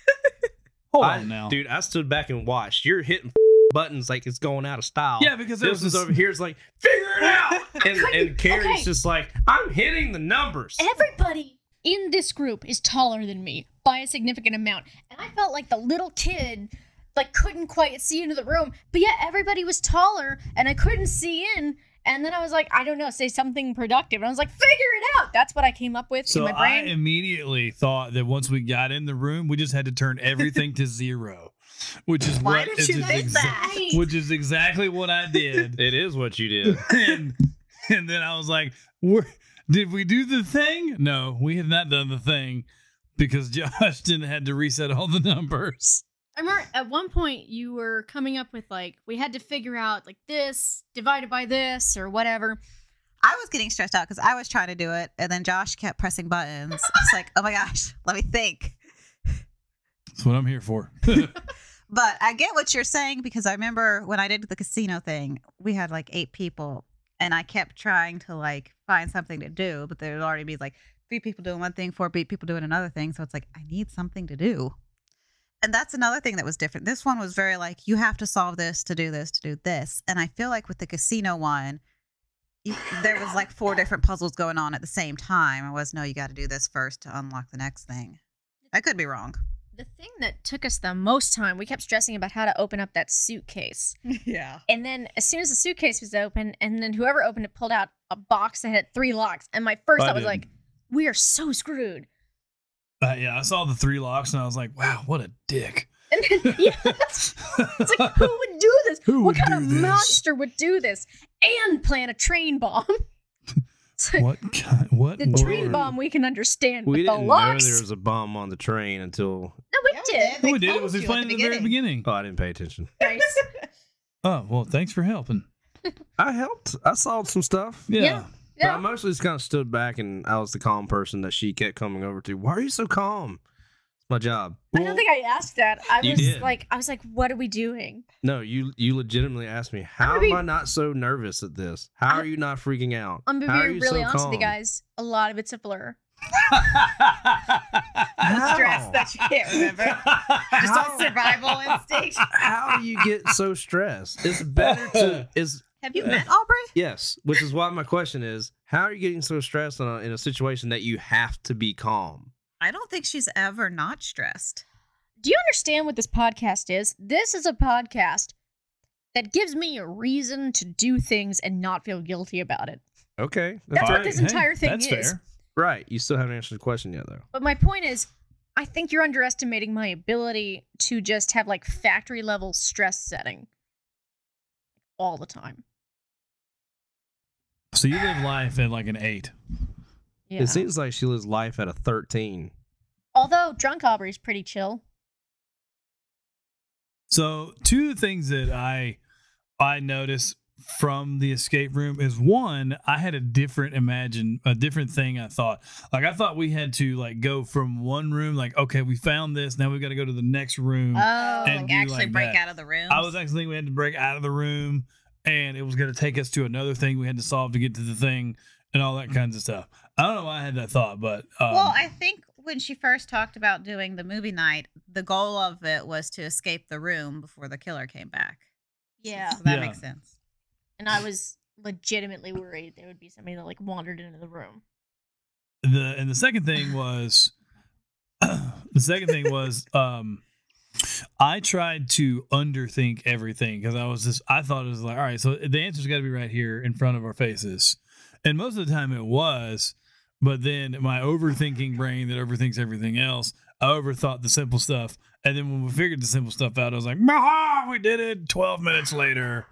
Hold I, on now. Dude, I stood back and watched. You're hitting buttons like it's going out of style. Yeah, because there this was was this- over here is like, figure it out. And, and Carrie's okay. just like, I'm hitting the numbers. Everybody in this group is taller than me by a significant amount. And I felt like the little kid like couldn't quite see into the room, but yet everybody was taller and I couldn't see in. And then I was like, I don't know, say something productive. And I was like, figure it out. That's what I came up with So in my I brain. immediately thought that once we got in the room, we just had to turn everything to zero, which is Why what did is you just think exa- that? which is exactly what I did. It is what you did. and and then I was like, We're, "Did we do the thing?" No, we had not done the thing because Josh didn't had to reset all the numbers. I remember at one point you were coming up with like, we had to figure out like this divided by this or whatever. I was getting stressed out because I was trying to do it, and then Josh kept pressing buttons. I was like, oh my gosh, let me think. That's what I'm here for. But I get what you're saying because I remember when I did the casino thing, we had like eight people, and I kept trying to like find something to do, but there would already be like three people doing one thing, four people doing another thing. So it's like, I need something to do. And that's another thing that was different. This one was very like, you have to solve this to do this, to do this. And I feel like with the casino one, you, there was like four different puzzles going on at the same time. It was, no, you got to do this first to unlock the next thing. I could be wrong. The thing that took us the most time, we kept stressing about how to open up that suitcase. Yeah. And then as soon as the suitcase was open, and then whoever opened it pulled out a box that had three locks. And my first I thought was did. like, we are so screwed. Uh, yeah, I saw the three locks and I was like, wow, what a dick. And then, yeah, it's, it's like, who would do this? Who what would kind do of this? monster would do this and plant a train bomb? It's like, What kind? What? the world? train bomb we can understand, We but the didn't know locks. there was a bomb on the train until. No, we Yeah, we did. did. No, we They did. It told was you at explained the at the very beginning. Oh, I didn't pay attention. Nice. Oh, well, thanks for helping. I helped. I solved some stuff. Yeah. Yeah. But I Yeah. mostly just kind of stood back and I was the calm person that she kept coming over to. Why are you so calm? It's my job. I don't think I asked that. I You was did. like, I was like, what are we doing? No, you you legitimately asked me, how gonna am be- I not so nervous at this? How are you not freaking out? I'm gonna How are be you really so honest with you calm? guys. A lot of it's a blur. How? Stress that you can't remember. Just How? on survival instinct. How do you get so stressed? It's better to is Have you met Aubrey? yes, which is why my question is, how are you getting so stressed in a, in a situation that you have to be calm? I don't think she's ever not stressed. Do you understand what this podcast is? This is a podcast that gives me a reason to do things and not feel guilty about it. Okay. That's All what right. this entire thing that's is. Fair. Right. You still haven't answered the question yet, though. But my point is, I think you're underestimating my ability to just have like factory level stress setting all the time. So you live life at like an eight. Yeah. It seems like she lives life at a thirteen. Although drunk Aubrey's pretty chill. So two of the things that I I noticed from the escape room is one, I had a different imagine a different thing I thought. Like I thought we had to like go from one room, like, okay, we found this, now we gotta go to the next room. Oh, And do actually like break that. out of the room. I was actually thinking we had to break out of the room and it was gonna take us to another thing we had to solve to get to the thing and all that kinds of stuff. I don't know why I had that thought, but um, Well, I think when she first talked about doing the movie night, the goal of it was to escape the room before the killer came back. yeah. So that Yeah. makes sense. And I was legitimately worried there would be somebody that like wandered into the room. the and the second thing was the second thing was um I tried to underthink everything because I was just I thought it was like, all right, so the answer's got to be right here in front of our faces, and most of the time it was, but then my overthinking brain that overthinks everything else, I overthought the simple stuff, and then when we figured the simple stuff out, I was like, "Aha, we did it!" Twelve minutes later.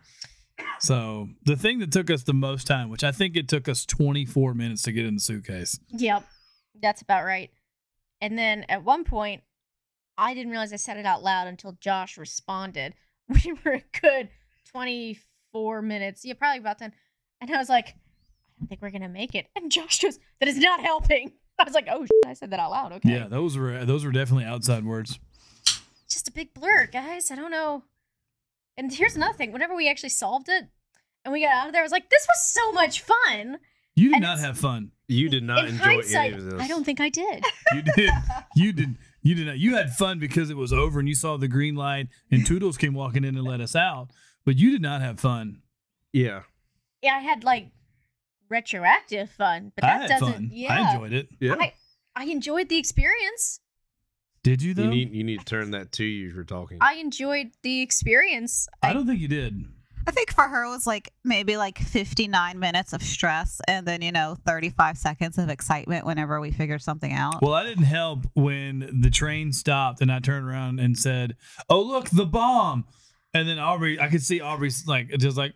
So the thing that took us the most time, which I think it took us twenty-four minutes to get in the suitcase. Yep. That's about right. And then at one point, I didn't realize I said it out loud until Josh responded. We were a good twenty-four minutes. Yeah, probably about ten. And I was like, I don't think we're going to make it. And Josh goes, that is not helping. I was like, oh, shit, I said that out loud. Okay. Yeah, those were those were definitely outside words. It's just a big blur, guys. I don't know. And here's another thing. Whenever we actually solved it and we got out of there, I was like, this was so much fun. You did And not it's- have fun. You did not In enjoy hindsight, any of this. I don't think I did. You did. You did. You did not. You had fun because it was over and you saw the green light and Toodles came walking in and let us out. But you did not have fun. Yeah. Yeah, I had like retroactive fun, but I that had doesn't. fun. Yeah, I enjoyed it. Yeah. I, I enjoyed the experience. Did you though? You need you need to turn that to you for talking. I enjoyed the experience. I don't think you did. I think for her it was like maybe like fifty-nine minutes of stress and then, you know, thirty-five seconds of excitement whenever we figured something out. Well, I didn't help when the train stopped and I turned around and said, "Oh, look, the bomb!" And then Aubrey, I could see Aubrey's like just like.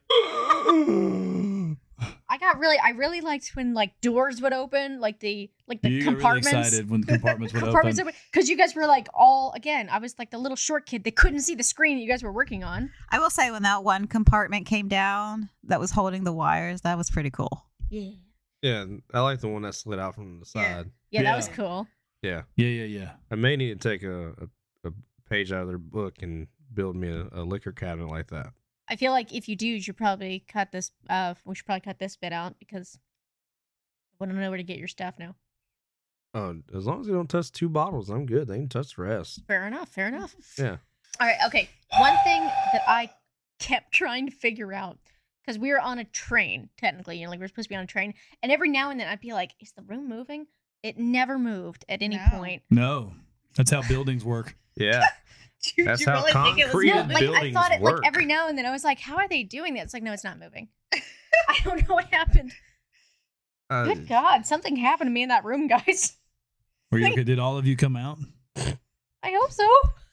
I got really, I really liked when like doors would open, like the like the You got really compartments. excited when the compartments would compartments open. open because you guys were like all again. I was like the little short kid. They couldn't see the screen that you guys were working on. I will say when that one compartment came down that was holding the wires, that was pretty cool. Yeah, Yeah, I like the one that slid out from the Yeah. side. yeah, that Yeah. was cool. Yeah. Yeah, yeah, yeah. I may need to take a, a, a page out of their book and build me a, a liquor cabinet like that. I feel like if you do, you should probably cut this. Uh, we should probably cut this bit out because I want to know where to get your stuff now. Oh, as long as they don't touch two bottles, I'm good. They can touch the rest. Fair enough. Fair enough. Yeah. All right. Okay. One thing that I kept trying to figure out because we were on a train, technically, you know, like we we're supposed to be on a train, and every now and then I'd be like, "Is the room moving?" It never moved at any No. point. No, that's how buildings work. Yeah. Did That's you how really think it was concrete No, and like I buildings thought it work. like every now and then I was like, "How are they doing that?" It's like, no, it's not moving. I don't know what happened. Uh, Good God, something happened to me in that room, guys. Were you okay? Did all of you come out? I hope so.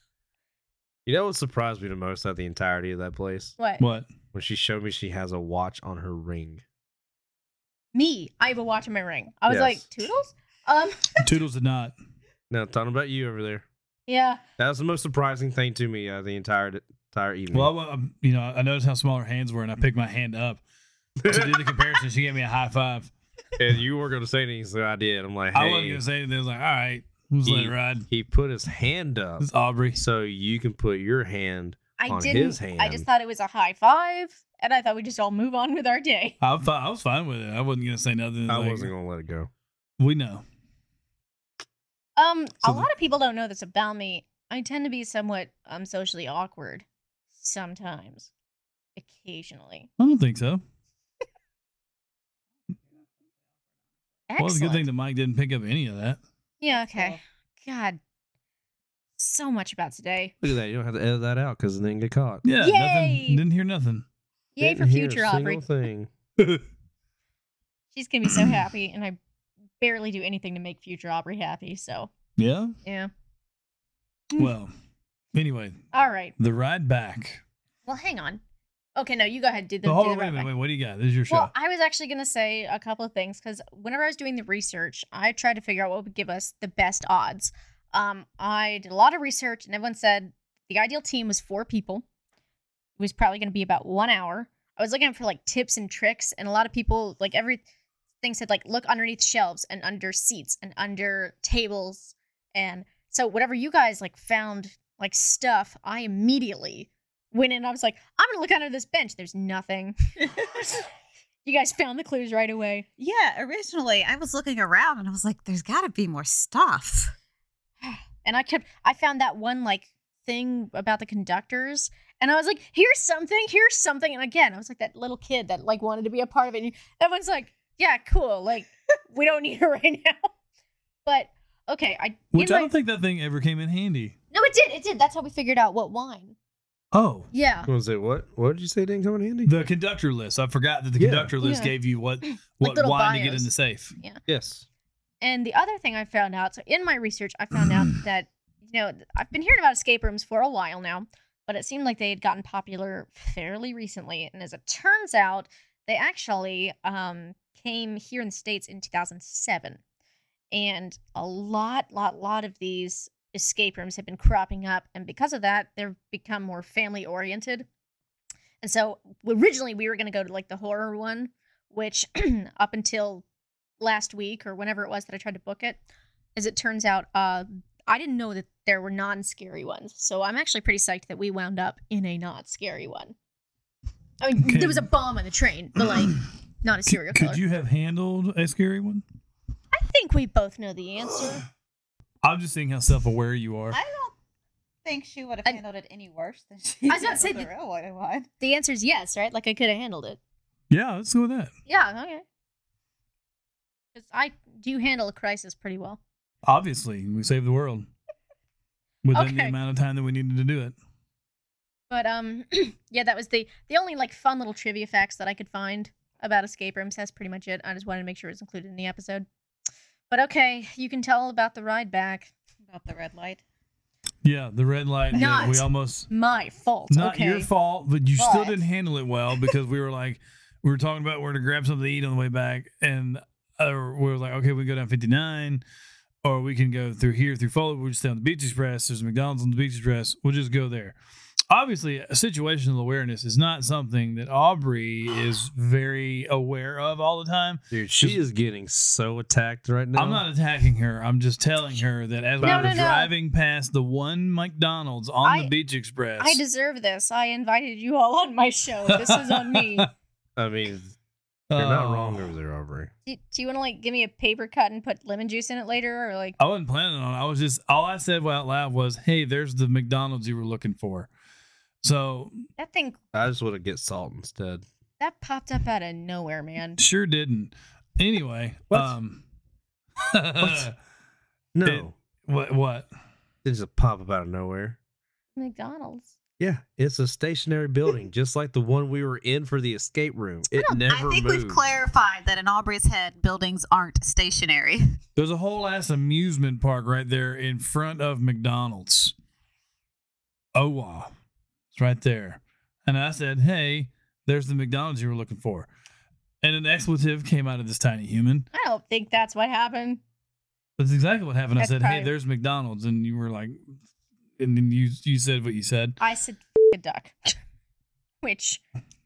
you know what surprised me the most at the entirety of that place? What? What? When she showed me she has a watch on her ring. Me? I have a watch in my ring. I was Yes. like, Toodles? Um, Toodles did not. Now, talking about you over there. yeah. That was the most surprising thing to me uh, the entire entire evening. Well, I- um, you know, I noticed how small her hands were, and I picked my hand up to do the comparison. She gave me a high five. and you weren't going to say anything, so I did. I'm like, I hey, wasn't gonna say anything. I was like, all right, let's let he, it ride. he put his hand up This is Aubrey. so you can put your hand I on didn't. his I hand. just thought it was a high five, and I thought we'd just all move on with our day. I, fi- I was fine with it. I wasn't gonna say nothing. I like, wasn't going to let it go. We know. Um, So a the- lot of people don't know this about me. I tend to be somewhat um socially awkward sometimes, occasionally. I don't think so. Well, it's a good thing Excellent. that Mike didn't pick up any of that. Yeah. Okay. God. so much about today. Look at that. You don't have to edit that out because then get caught. Yeah, Yay! nothing. Didn't hear nothing. Yay for Didn't hear a future Aubrey. single thing. She's gonna be so happy, and I barely do anything to make future Aubrey happy. So Yeah. yeah. Well, anyway, All right. the ride back. Well, hang on. Okay, no, you go ahead. Do the. Oh, hold do on, the wait a right minute. back. Wait, what do you got? This is your show. Well, I was actually going to say a couple of things because whenever I was doing the research, I tried to figure out what would give us the best odds. Um, I did a lot of research, and everyone said the ideal team was four people. It was probably going to be about one hour. I was looking for like tips and tricks, and a lot of people, like everything said, like look underneath shelves and under seats and under tables. And so whatever you guys like found like stuff, I immediately went in and I was like, I'm going to look under this bench. There's nothing. You guys found the clues right away. Yeah, originally I was looking around and I was like, there's got to be more stuff. And I kept, I found that one like thing about the conductors. And I was like, here's something, here's something. And again, I was like that little kid that like wanted to be a part of it. And everyone's like, yeah, cool. Like, we don't need it right now. But okay. I, Which in I my- don't think that thing ever came in handy. No, it did. It did. That's how we figured out what wine. Oh, Yeah. I was say what? What did you say didn't come in handy? the conductor list. I forgot that the Yeah. conductor list Yeah. gave you what what little wine to get bios. in the safe. Yes. And the other thing I found out, so in my research, I found out that, you know, I've been hearing about escape rooms for a while now, but it seemed like they had gotten popular fairly recently. And as it turns out, they actually um, came here in the States in two thousand seven. And a lot, lot, lot of these escape rooms have been cropping up. And because of that, they've become more family oriented. And so originally we were going to go to like the horror one, which up until last week or whenever it was that I tried to book it, as it turns out, uh, I didn't know that there were non-scary ones. So I'm actually pretty psyched that we wound up in a not scary one. I mean, Okay. there was a bomb on the train, but like not a serial killer. Could you have handled a scary one? I think we both know the answer. I'm just seeing how self-aware you are. I don't think she would have I- handled it any worse than she I was about to handled say the that- railway one. The answer is yes, right? Like I could have handled it. Yeah, let's go with that. Yeah, okay. Because I do handle a crisis pretty well. Obviously, we saved the world within the Okay. amount of time that we needed to do it. But um, yeah, that was the the only like fun little trivia facts that I could find about escape rooms. That's pretty much it. I just wanted to make sure it was included in the episode. But okay, you can tell about the ride back. About the red light. Yeah, the red light. that Not we almost My fault. not okay. your fault, but you still But- didn't handle it well because we were like we were talking about where to grab something to eat on the way back, and uh, we were like, okay, we can go down fifty-nine, or we can go through here through Foley. We'll just stay on the Beach Express. There's a McDonald's on the Beach Express. We'll just go there. Obviously, a situational awareness is not something that Aubrey is very aware of all the time. Dude, she is getting so attacked right now. I'm not attacking her. I'm just telling her that as we No, were no, no. driving past the one McDonald's on I- the Beach Express, I deserve this. I invited you all on my show. This is on me. I mean, you're not Oh. wrong over there, Aubrey. Do, do you want to like give me a paper cut and put lemon juice in it later, or like? I wasn't planning on it. I was just, all I said out loud was, hey, there's the McDonald's you were looking for. So, That thing I just want to get salt instead. that popped up out of nowhere, man. sure didn't. Anyway, What? um, What? No, It- what, what? it just pop up out of nowhere. McDonald's. Yeah, it's a stationary building, just like the one we were in for the escape room. It never I think moved. we've clarified that in Aubrey's head, buildings aren't stationary. There's a whole ass amusement park right there in front of McDonald's. Oh, wow. It's right there. And I said, hey, there's the McDonald's you were looking for. And an expletive came out of this tiny human. I don't think that's what happened. That's exactly what happened. I That's said, hey, probably- there's McDonald's. And you were like, and then you you said what you said. I said a duck, which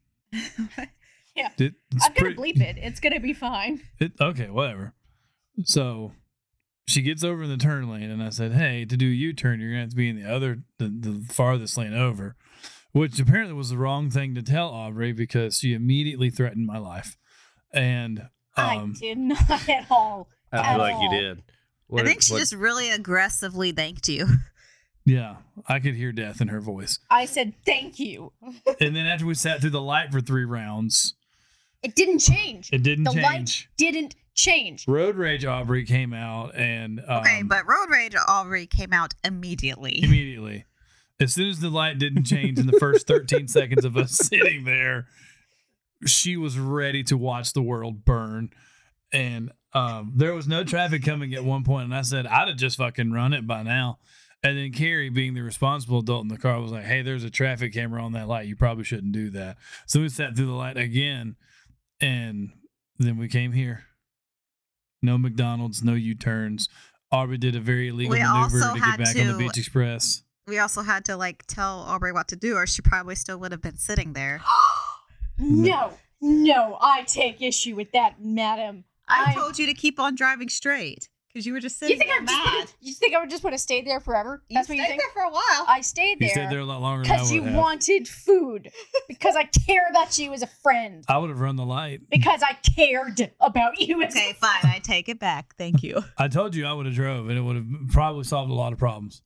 It, it's I'm gonna pretty- bleep it. It's gonna be fine. It, okay, whatever. So she gets over in the turn lane, and I said, hey, to do a U-turn, you're going to have to be in the other, the, the farthest lane over, which apparently was the wrong thing to tell Aubrey because she immediately threatened my life. And um, I did not at all. I at feel like you all. did. I What- think she what- just really aggressively thanked you. yeah, I could hear death in her voice. I said thank you. And then after we sat through the light for three rounds, It didn't change. it didn't the light change. didn't change. Road Rage Aubrey came out and um, Okay, but Road Rage Aubrey came out immediately. immediately, as soon as the light didn't change in the first thirteen seconds of us sitting there, she was ready to watch the world burn. And um, there was no traffic coming at one point, and I said I'd have just fucking run it by now. And then Carrie, being the responsible adult in the car, was like, "Hey, there's a traffic camera on that light. You probably shouldn't do that." So we sat through the light again, and then we came here. No McDonald's, no U-turns. Aubrey did a very illegal We maneuver also to had get back on the to- Beach Express. We also had to like tell Aubrey what to do, or she probably still would have been sitting there. No, no, I take issue with that, madam. I I- told you to keep on driving straight because you were just You sitting think there I just mad. would you think I would just would have stayed there forever? You That's what you stayed think? there for a while. I stayed You there stayed there a lot longer than I because would you have. wanted food. Because I care about you as a friend. I would have run the light. Because I cared about you as Okay, a fine. I take it back. Thank you. I told you I would have drove, and it would have probably solved a lot of problems.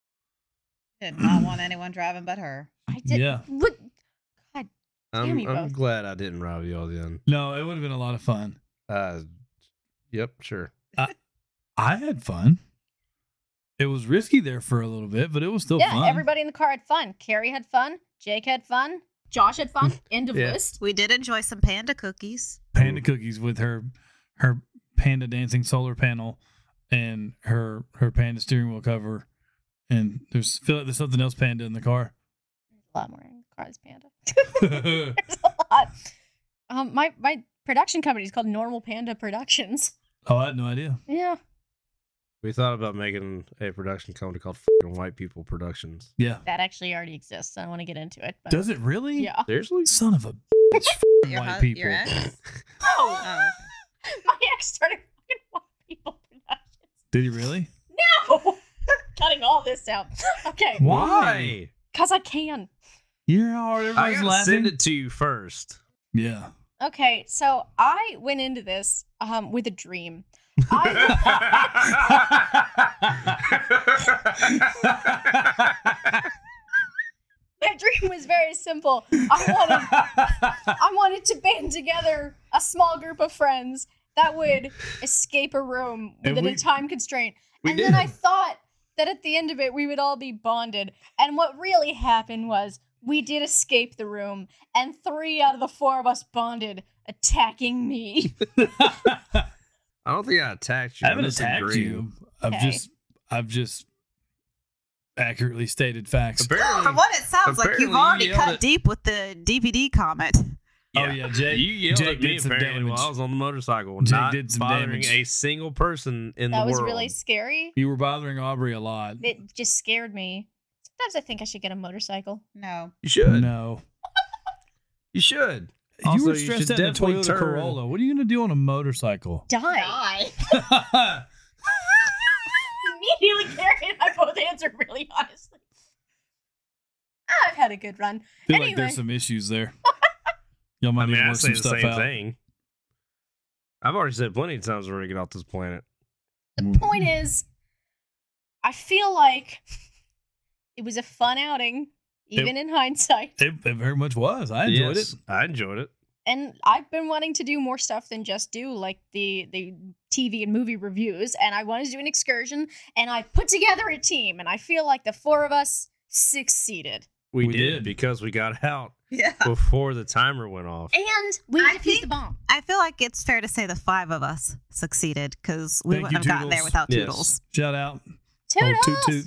Did not want anyone driving but her. I did. Yeah. What? God, I'm, Damn you I'm both. glad I didn't rob y'all then. No, it would have been a lot of fun. Uh, yep, sure. I had fun. It was risky there for a little bit, but it was still yeah, fun. everybody in the car had fun. Carrie had fun. Jake had fun. Josh had fun. End of Yeah. list. We did enjoy some panda cookies. Panda cookies with her her panda dancing solar panel and her her panda steering wheel cover. And there's feel like there's something else panda in the car. A lot more in the car is Panda. There's a lot. Um, my my production company is called Normal Panda Productions. Oh, I had no idea. Yeah. We thought about making a production company called F***ing White People Productions. Yeah. That actually already exists. I don't want to get into it. But Does it really? Yeah. Seriously? Son of a bitch. F***ing Your white hu- people. your ex? Oh, Oh. my ex started fucking White People Productions. Did he really? No! Cutting all this out. Okay. Why? Because I can. You hear how hard I everybody's gotta laughing? send it to you first. Yeah. Okay, so I went into this um, with a dream. I, my dream was very simple. I wanted, I wanted to band together a small group of friends that would escape a room And within we- a time constraint. we And then I did. thought that at the end of it, we would all be bonded. And what really happened was we did escape the room, and three out of the four of us bonded, attacking me. I don't think I attacked you. I haven't just attacked agreed. you. I've Okay. just I've just accurately stated facts. Apparently, From what it sounds like, you've apparently you already yelled cut at- deep with the D V D comment. Oh yeah, Jake. you yelled Jake at me did some apparently damage. while I was on the motorcycle, Jake not did some bothering damage. a single person in That the was world. really scary. You were bothering Aubrey a lot. It just scared me. Sometimes I think I should get a motorcycle. No. You should. No. You should. You Also, were you stressed should out in a definitely Toyota turn- Corolla. What are you going to do on a motorcycle? Die. Immediately, Carrie and I both answered really honestly. I've had a good run. I feel Anyway. like there's some issues there. Y'all might I need mean, to I work say some the stuff same out. thing. I've already said plenty of times we're going to get off this planet. The point is, I feel like it was a fun outing, even in hindsight. It, it very much was. I enjoyed Yes, it. I enjoyed it. And I've been wanting to do more stuff than just do like the the T V and movie reviews. And I wanted to do an excursion, and I put together a team, and I feel like the four of us succeeded. We, We did, did. because we got out Yeah. before the timer went off. And we I defused think- the bomb. I feel like it's fair to say the five of us succeeded because we Thank wouldn't you, have gotten there Toodles. without Yes. Toodles. Shout out. Toodles! Oh, toot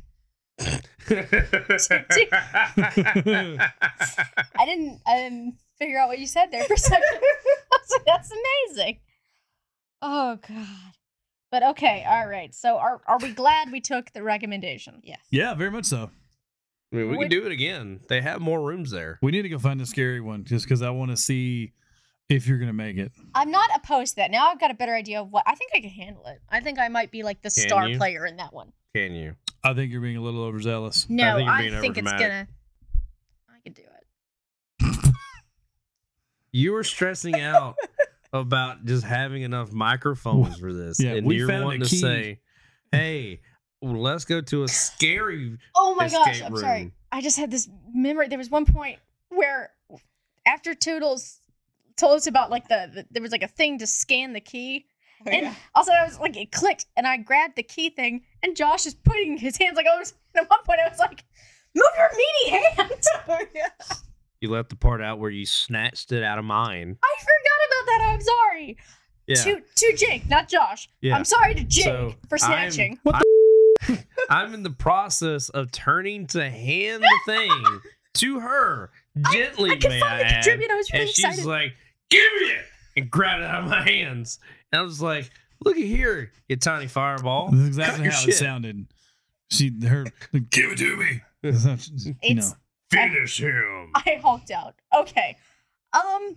toot. I didn't I didn't figure out what you said there for a second. I was like, that's amazing. Oh god. But okay, all right. So are are we glad we took the recommendation? Yes. Yeah, very much so. I mean, we Would- can do it again. They have more rooms there. We need to go find a scary one just because I want to see if you're going to make it. I'm not opposed to that. Now I've got a better idea of what I think I can handle it. I think I might be like the Can star you? player in that one. Can you? I think you're being a little overzealous. No, think I you're think, being it's overdramatic. gonna I can do it. You were stressing out about just having enough microphones for this. Yeah, and we you're found a wanting to key. say, hey, well, let's go to a scary Oh my gosh, escape I'm room. sorry. I just had this memory. There was one point where after Toodles told us about like the, the there was like a thing to scan the key And yeah. also, I was like, it clicked, and I grabbed the key thing, and Josh is putting his hands like, I was, and at one point, I was like, move your meaty hands. Oh, yeah. You left the part out where you snatched it out of mine. I forgot about that. I'm sorry. Yeah. To to Jake, not Josh. Yeah. I'm sorry to Jake So, for snatching. I'm, I- I'm in the process of turning to hand the thing to her gently, I could may finally I add. contribute. I was really And she's excited. like, "Give me it!" and grabbed it out of my hands. And I was like, "Look at here, you tiny fireball." That's exactly Cut your how it shit. sounded. She, her, like, give it to me. That's how she- you It's- know. Finish him. I hulked out. Okay. Um,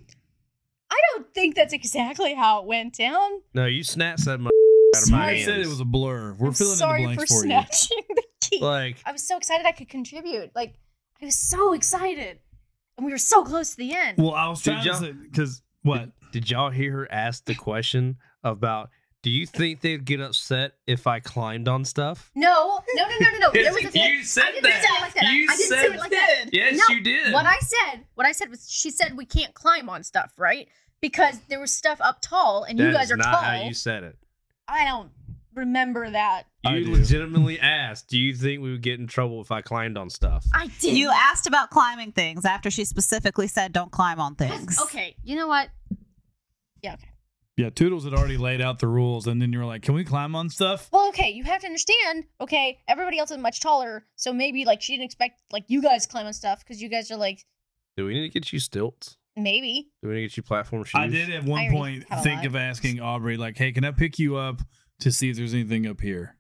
I don't think that's exactly how it went down. No, you snatched that mother out of Sorry. my I hands. said it was a blur. We're I'm filling in sorry the blanks for for, you. snatching the key. like, I was so excited I could contribute. Like, I was so excited. And we were so close to the end. Well, I was Did trying to y'all- say, because what? did y'all hear her ask the question about? Do you think they'd get upset if I climbed on stuff? No, no, no, no, no, no. There was a You said I didn't that. say it like that. You I didn't say said it like that. Yes, No, you did. What I said, what I said was, she said we can't climb on stuff, right? Because there was stuff up tall, and you That guys is are not tall. how you said it. I don't remember that. I You do. legitimately asked, "Do you think we would get in trouble if I climbed on stuff?" I did. You asked about climbing things after she specifically said don't climb on things. Okay, you know what? Yeah, okay. Yeah, Toodles had already laid out the rules, and then you were like, can we climb on stuff? Well, okay, you have to understand. Okay, everybody else is much taller, so maybe like she didn't expect like you guys to climb on stuff because you guys are like Do we need to get you stilts? maybe. Do we need to get you platform shoes? I did at one I already point have a think lot. of asking Aubrey, like, hey, can I pick you up to see if there's anything up here?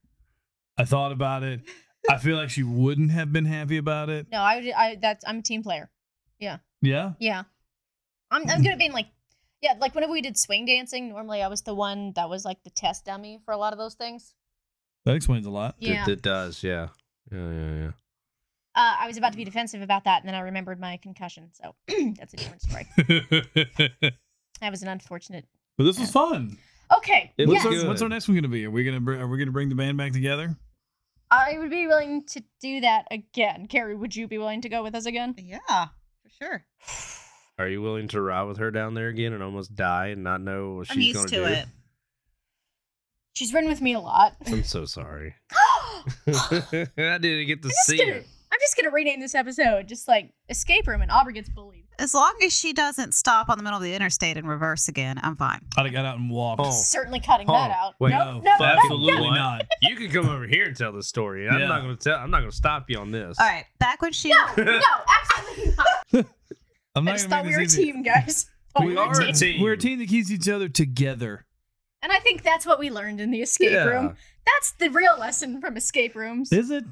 I thought about it. I feel like she wouldn't have been happy about it. No, I would. I that's I'm a team player. Yeah? Yeah, I'm. I'm gonna be like, yeah, like whenever we did swing dancing, normally I was the one that was like the test dummy for a lot of those things. That explains a lot. Yeah. It, it does, yeah. Yeah, yeah, yeah. Uh, I was about to be defensive about that, and then I remembered my concussion. So that's a different story. but That was an unfortunate. this was fun. Okay. It What's, was yes, our, what's our good. next one going to be? Are we going to br- are we going to bring the band back together? I would be willing to do that again. Carrie, would you be willing to go with us again? Yeah, for sure. Are you willing to ride with her down there again and almost die and not know what I'm she's used going to do? it. She's ridden with me a lot. I'm so sorry. I'm I didn't get to just see gonna, it. I'm just gonna rename this episode just like escape room, and Aubrey gets bullied. As long as she doesn't stop on the middle of the interstate and reverse again, I'm fine. I'd have got out and walked. Oh. Certainly cutting Oh, that out. wait. no, No, no, no, absolutely no. not. You can come over here and tell the story. I'm Yeah. not going to tell. I'm not going to stop you on this. All right, back when she. No, no, absolutely not. I'm I not just gonna thought make we were a this easy. team, guys. Thought We are a team. We're a team that keeps each other together. And I think that's what we learned in the escape Yeah. room. That's the real lesson from escape rooms. Is it?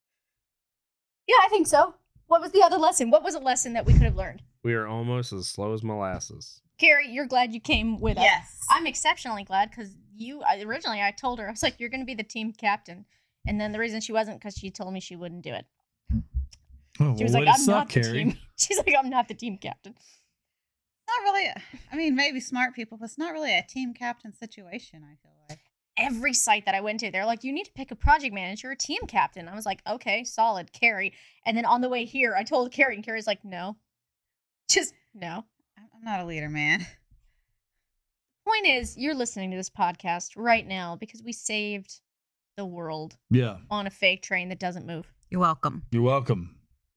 Yeah, I think so. What was the other lesson? What was a lesson that we could have learned? We are almost as slow as molasses. Carrie, you're glad you came with us. Yes. I'm exceptionally glad because you I, originally I told her I was like, you're going to be the team captain, and then the reason she wasn't because she told me she wouldn't do it. Oh, She was well, like, way to I'm suck, not the Carrie. team. She's like, I'm not the team captain. Not really. A, I mean, maybe smart people, but it's not really a team captain situation, I feel like. Every site that I went to, they're like, you need to pick a project manager or team captain. I was like, okay, solid, Carrie. And then on the way here, I told Carrie, and Carrie's like, no, just no. I'm I'm not a leader, man. Point is, you're listening to this podcast right now because we saved the world Yeah, on a fake train that doesn't move. You're welcome. you're welcome.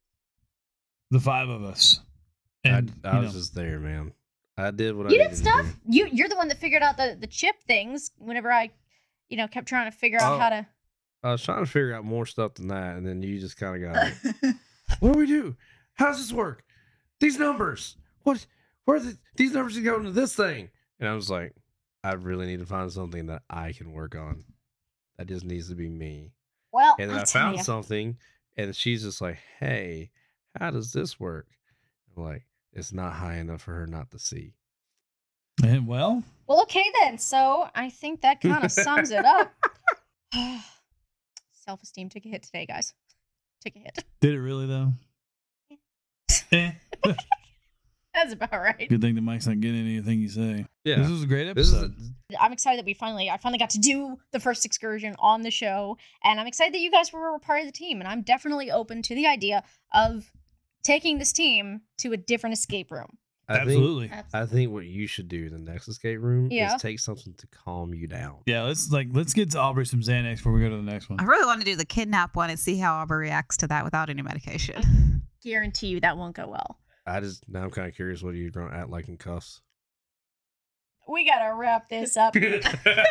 The five of us. And, I, I you was know, just there, man. I did what You I did needed stuff. to do. You you're the one that figured out the the chip things. Whenever I, you know, kept trying to figure out Oh. how to. I was trying to figure out more stuff than that, and then you just kind of got like, what do we do? How does this work? These numbers. What? Where are the, these numbers go into this thing? And I was like, I really need to find something that I can work on. That just needs to be me. Well, And then I'll I tell found ya. something, and she's just like, hey, how does this work? I'm like, it's not high enough for her not to see. and well, Well, okay then. So I think that kind of sums it up. Self-esteem took a hit today, guys. Took a hit. did it really though? eh. That's about right. Good thing the mic's not getting anything you say. Yeah. This was a great This is episode. a, I'm excited that we finally, I finally got to do the first excursion on the show, and I'm excited that you guys were a part of the team, and I'm definitely open to the idea of taking this team to a different escape room. I Absolutely. Think, I think what you should do in the next escape room Yeah. is take something to calm you down. Yeah, let's like let's get to Aubrey some Xanax before we go to the next one. I really want to do the kidnap one and see how Aubrey reacts to that without any medication. Guarantee you that won't go well. I just now I'm kind of curious what are you going to act like in cuffs. We gotta wrap this up. It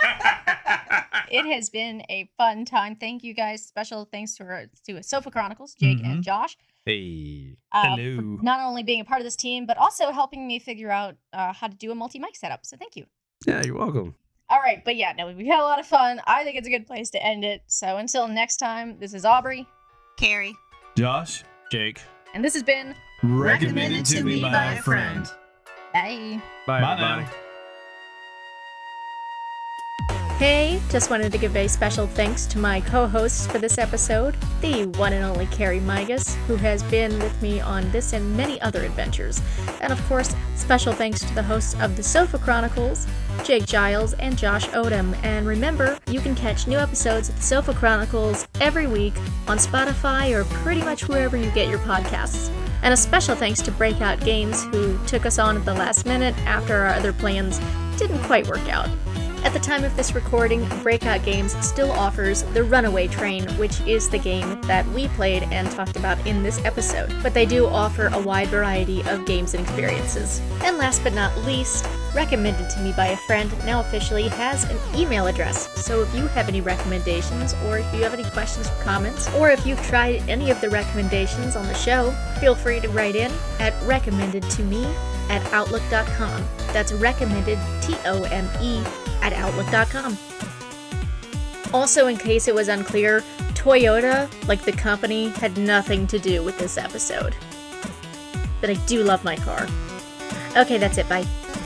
has been a fun time. Thank you guys. Special thanks to our, to Sofa Chronicles, Jake Mhm. and Josh. Hey, Uh, Hello. for not only being a part of this team, but also helping me figure out uh, how to do a multi-mic setup. So thank you. yeah, you're welcome. All right, but yeah, no, we had a lot of fun. I think it's a good place to end it. So until next time, this is Aubrey, Carrie. Josh, Jake. and this has been recommended to me by a friend. Bye. Bye, Bye everybody. now. Hey, just wanted to give a special thanks to my co-hosts for this episode, the one and only Carrie Migas, who has been with me on this and many other adventures. And of course, special thanks to the hosts of the Sofa Chronicles, Jake Giles and Josh Odom. And remember, you can catch new episodes of the Sofa Chronicles every week on Spotify or pretty much wherever you get your podcasts. And a special thanks to Breakout Games, who took us on at the last minute after our other plans didn't quite work out. At the time of this recording, Breakout Games still offers the Runaway Train, which is the game that we played and talked about in this episode. But they do offer a wide variety of games and experiences. And last but not least, Recommended to Me by a Friend now officially has an email address. So if you have any recommendations, or if you have any questions or comments, or if you've tried any of the recommendations on the show, feel free to write in at recommendedtome at outlook dot com. That's recommended, T O M E, at outlook dot com. Also, in case it was unclear, Toyota, like the company, had nothing to do with this episode. But I do love my car. Okay, that's it, bye.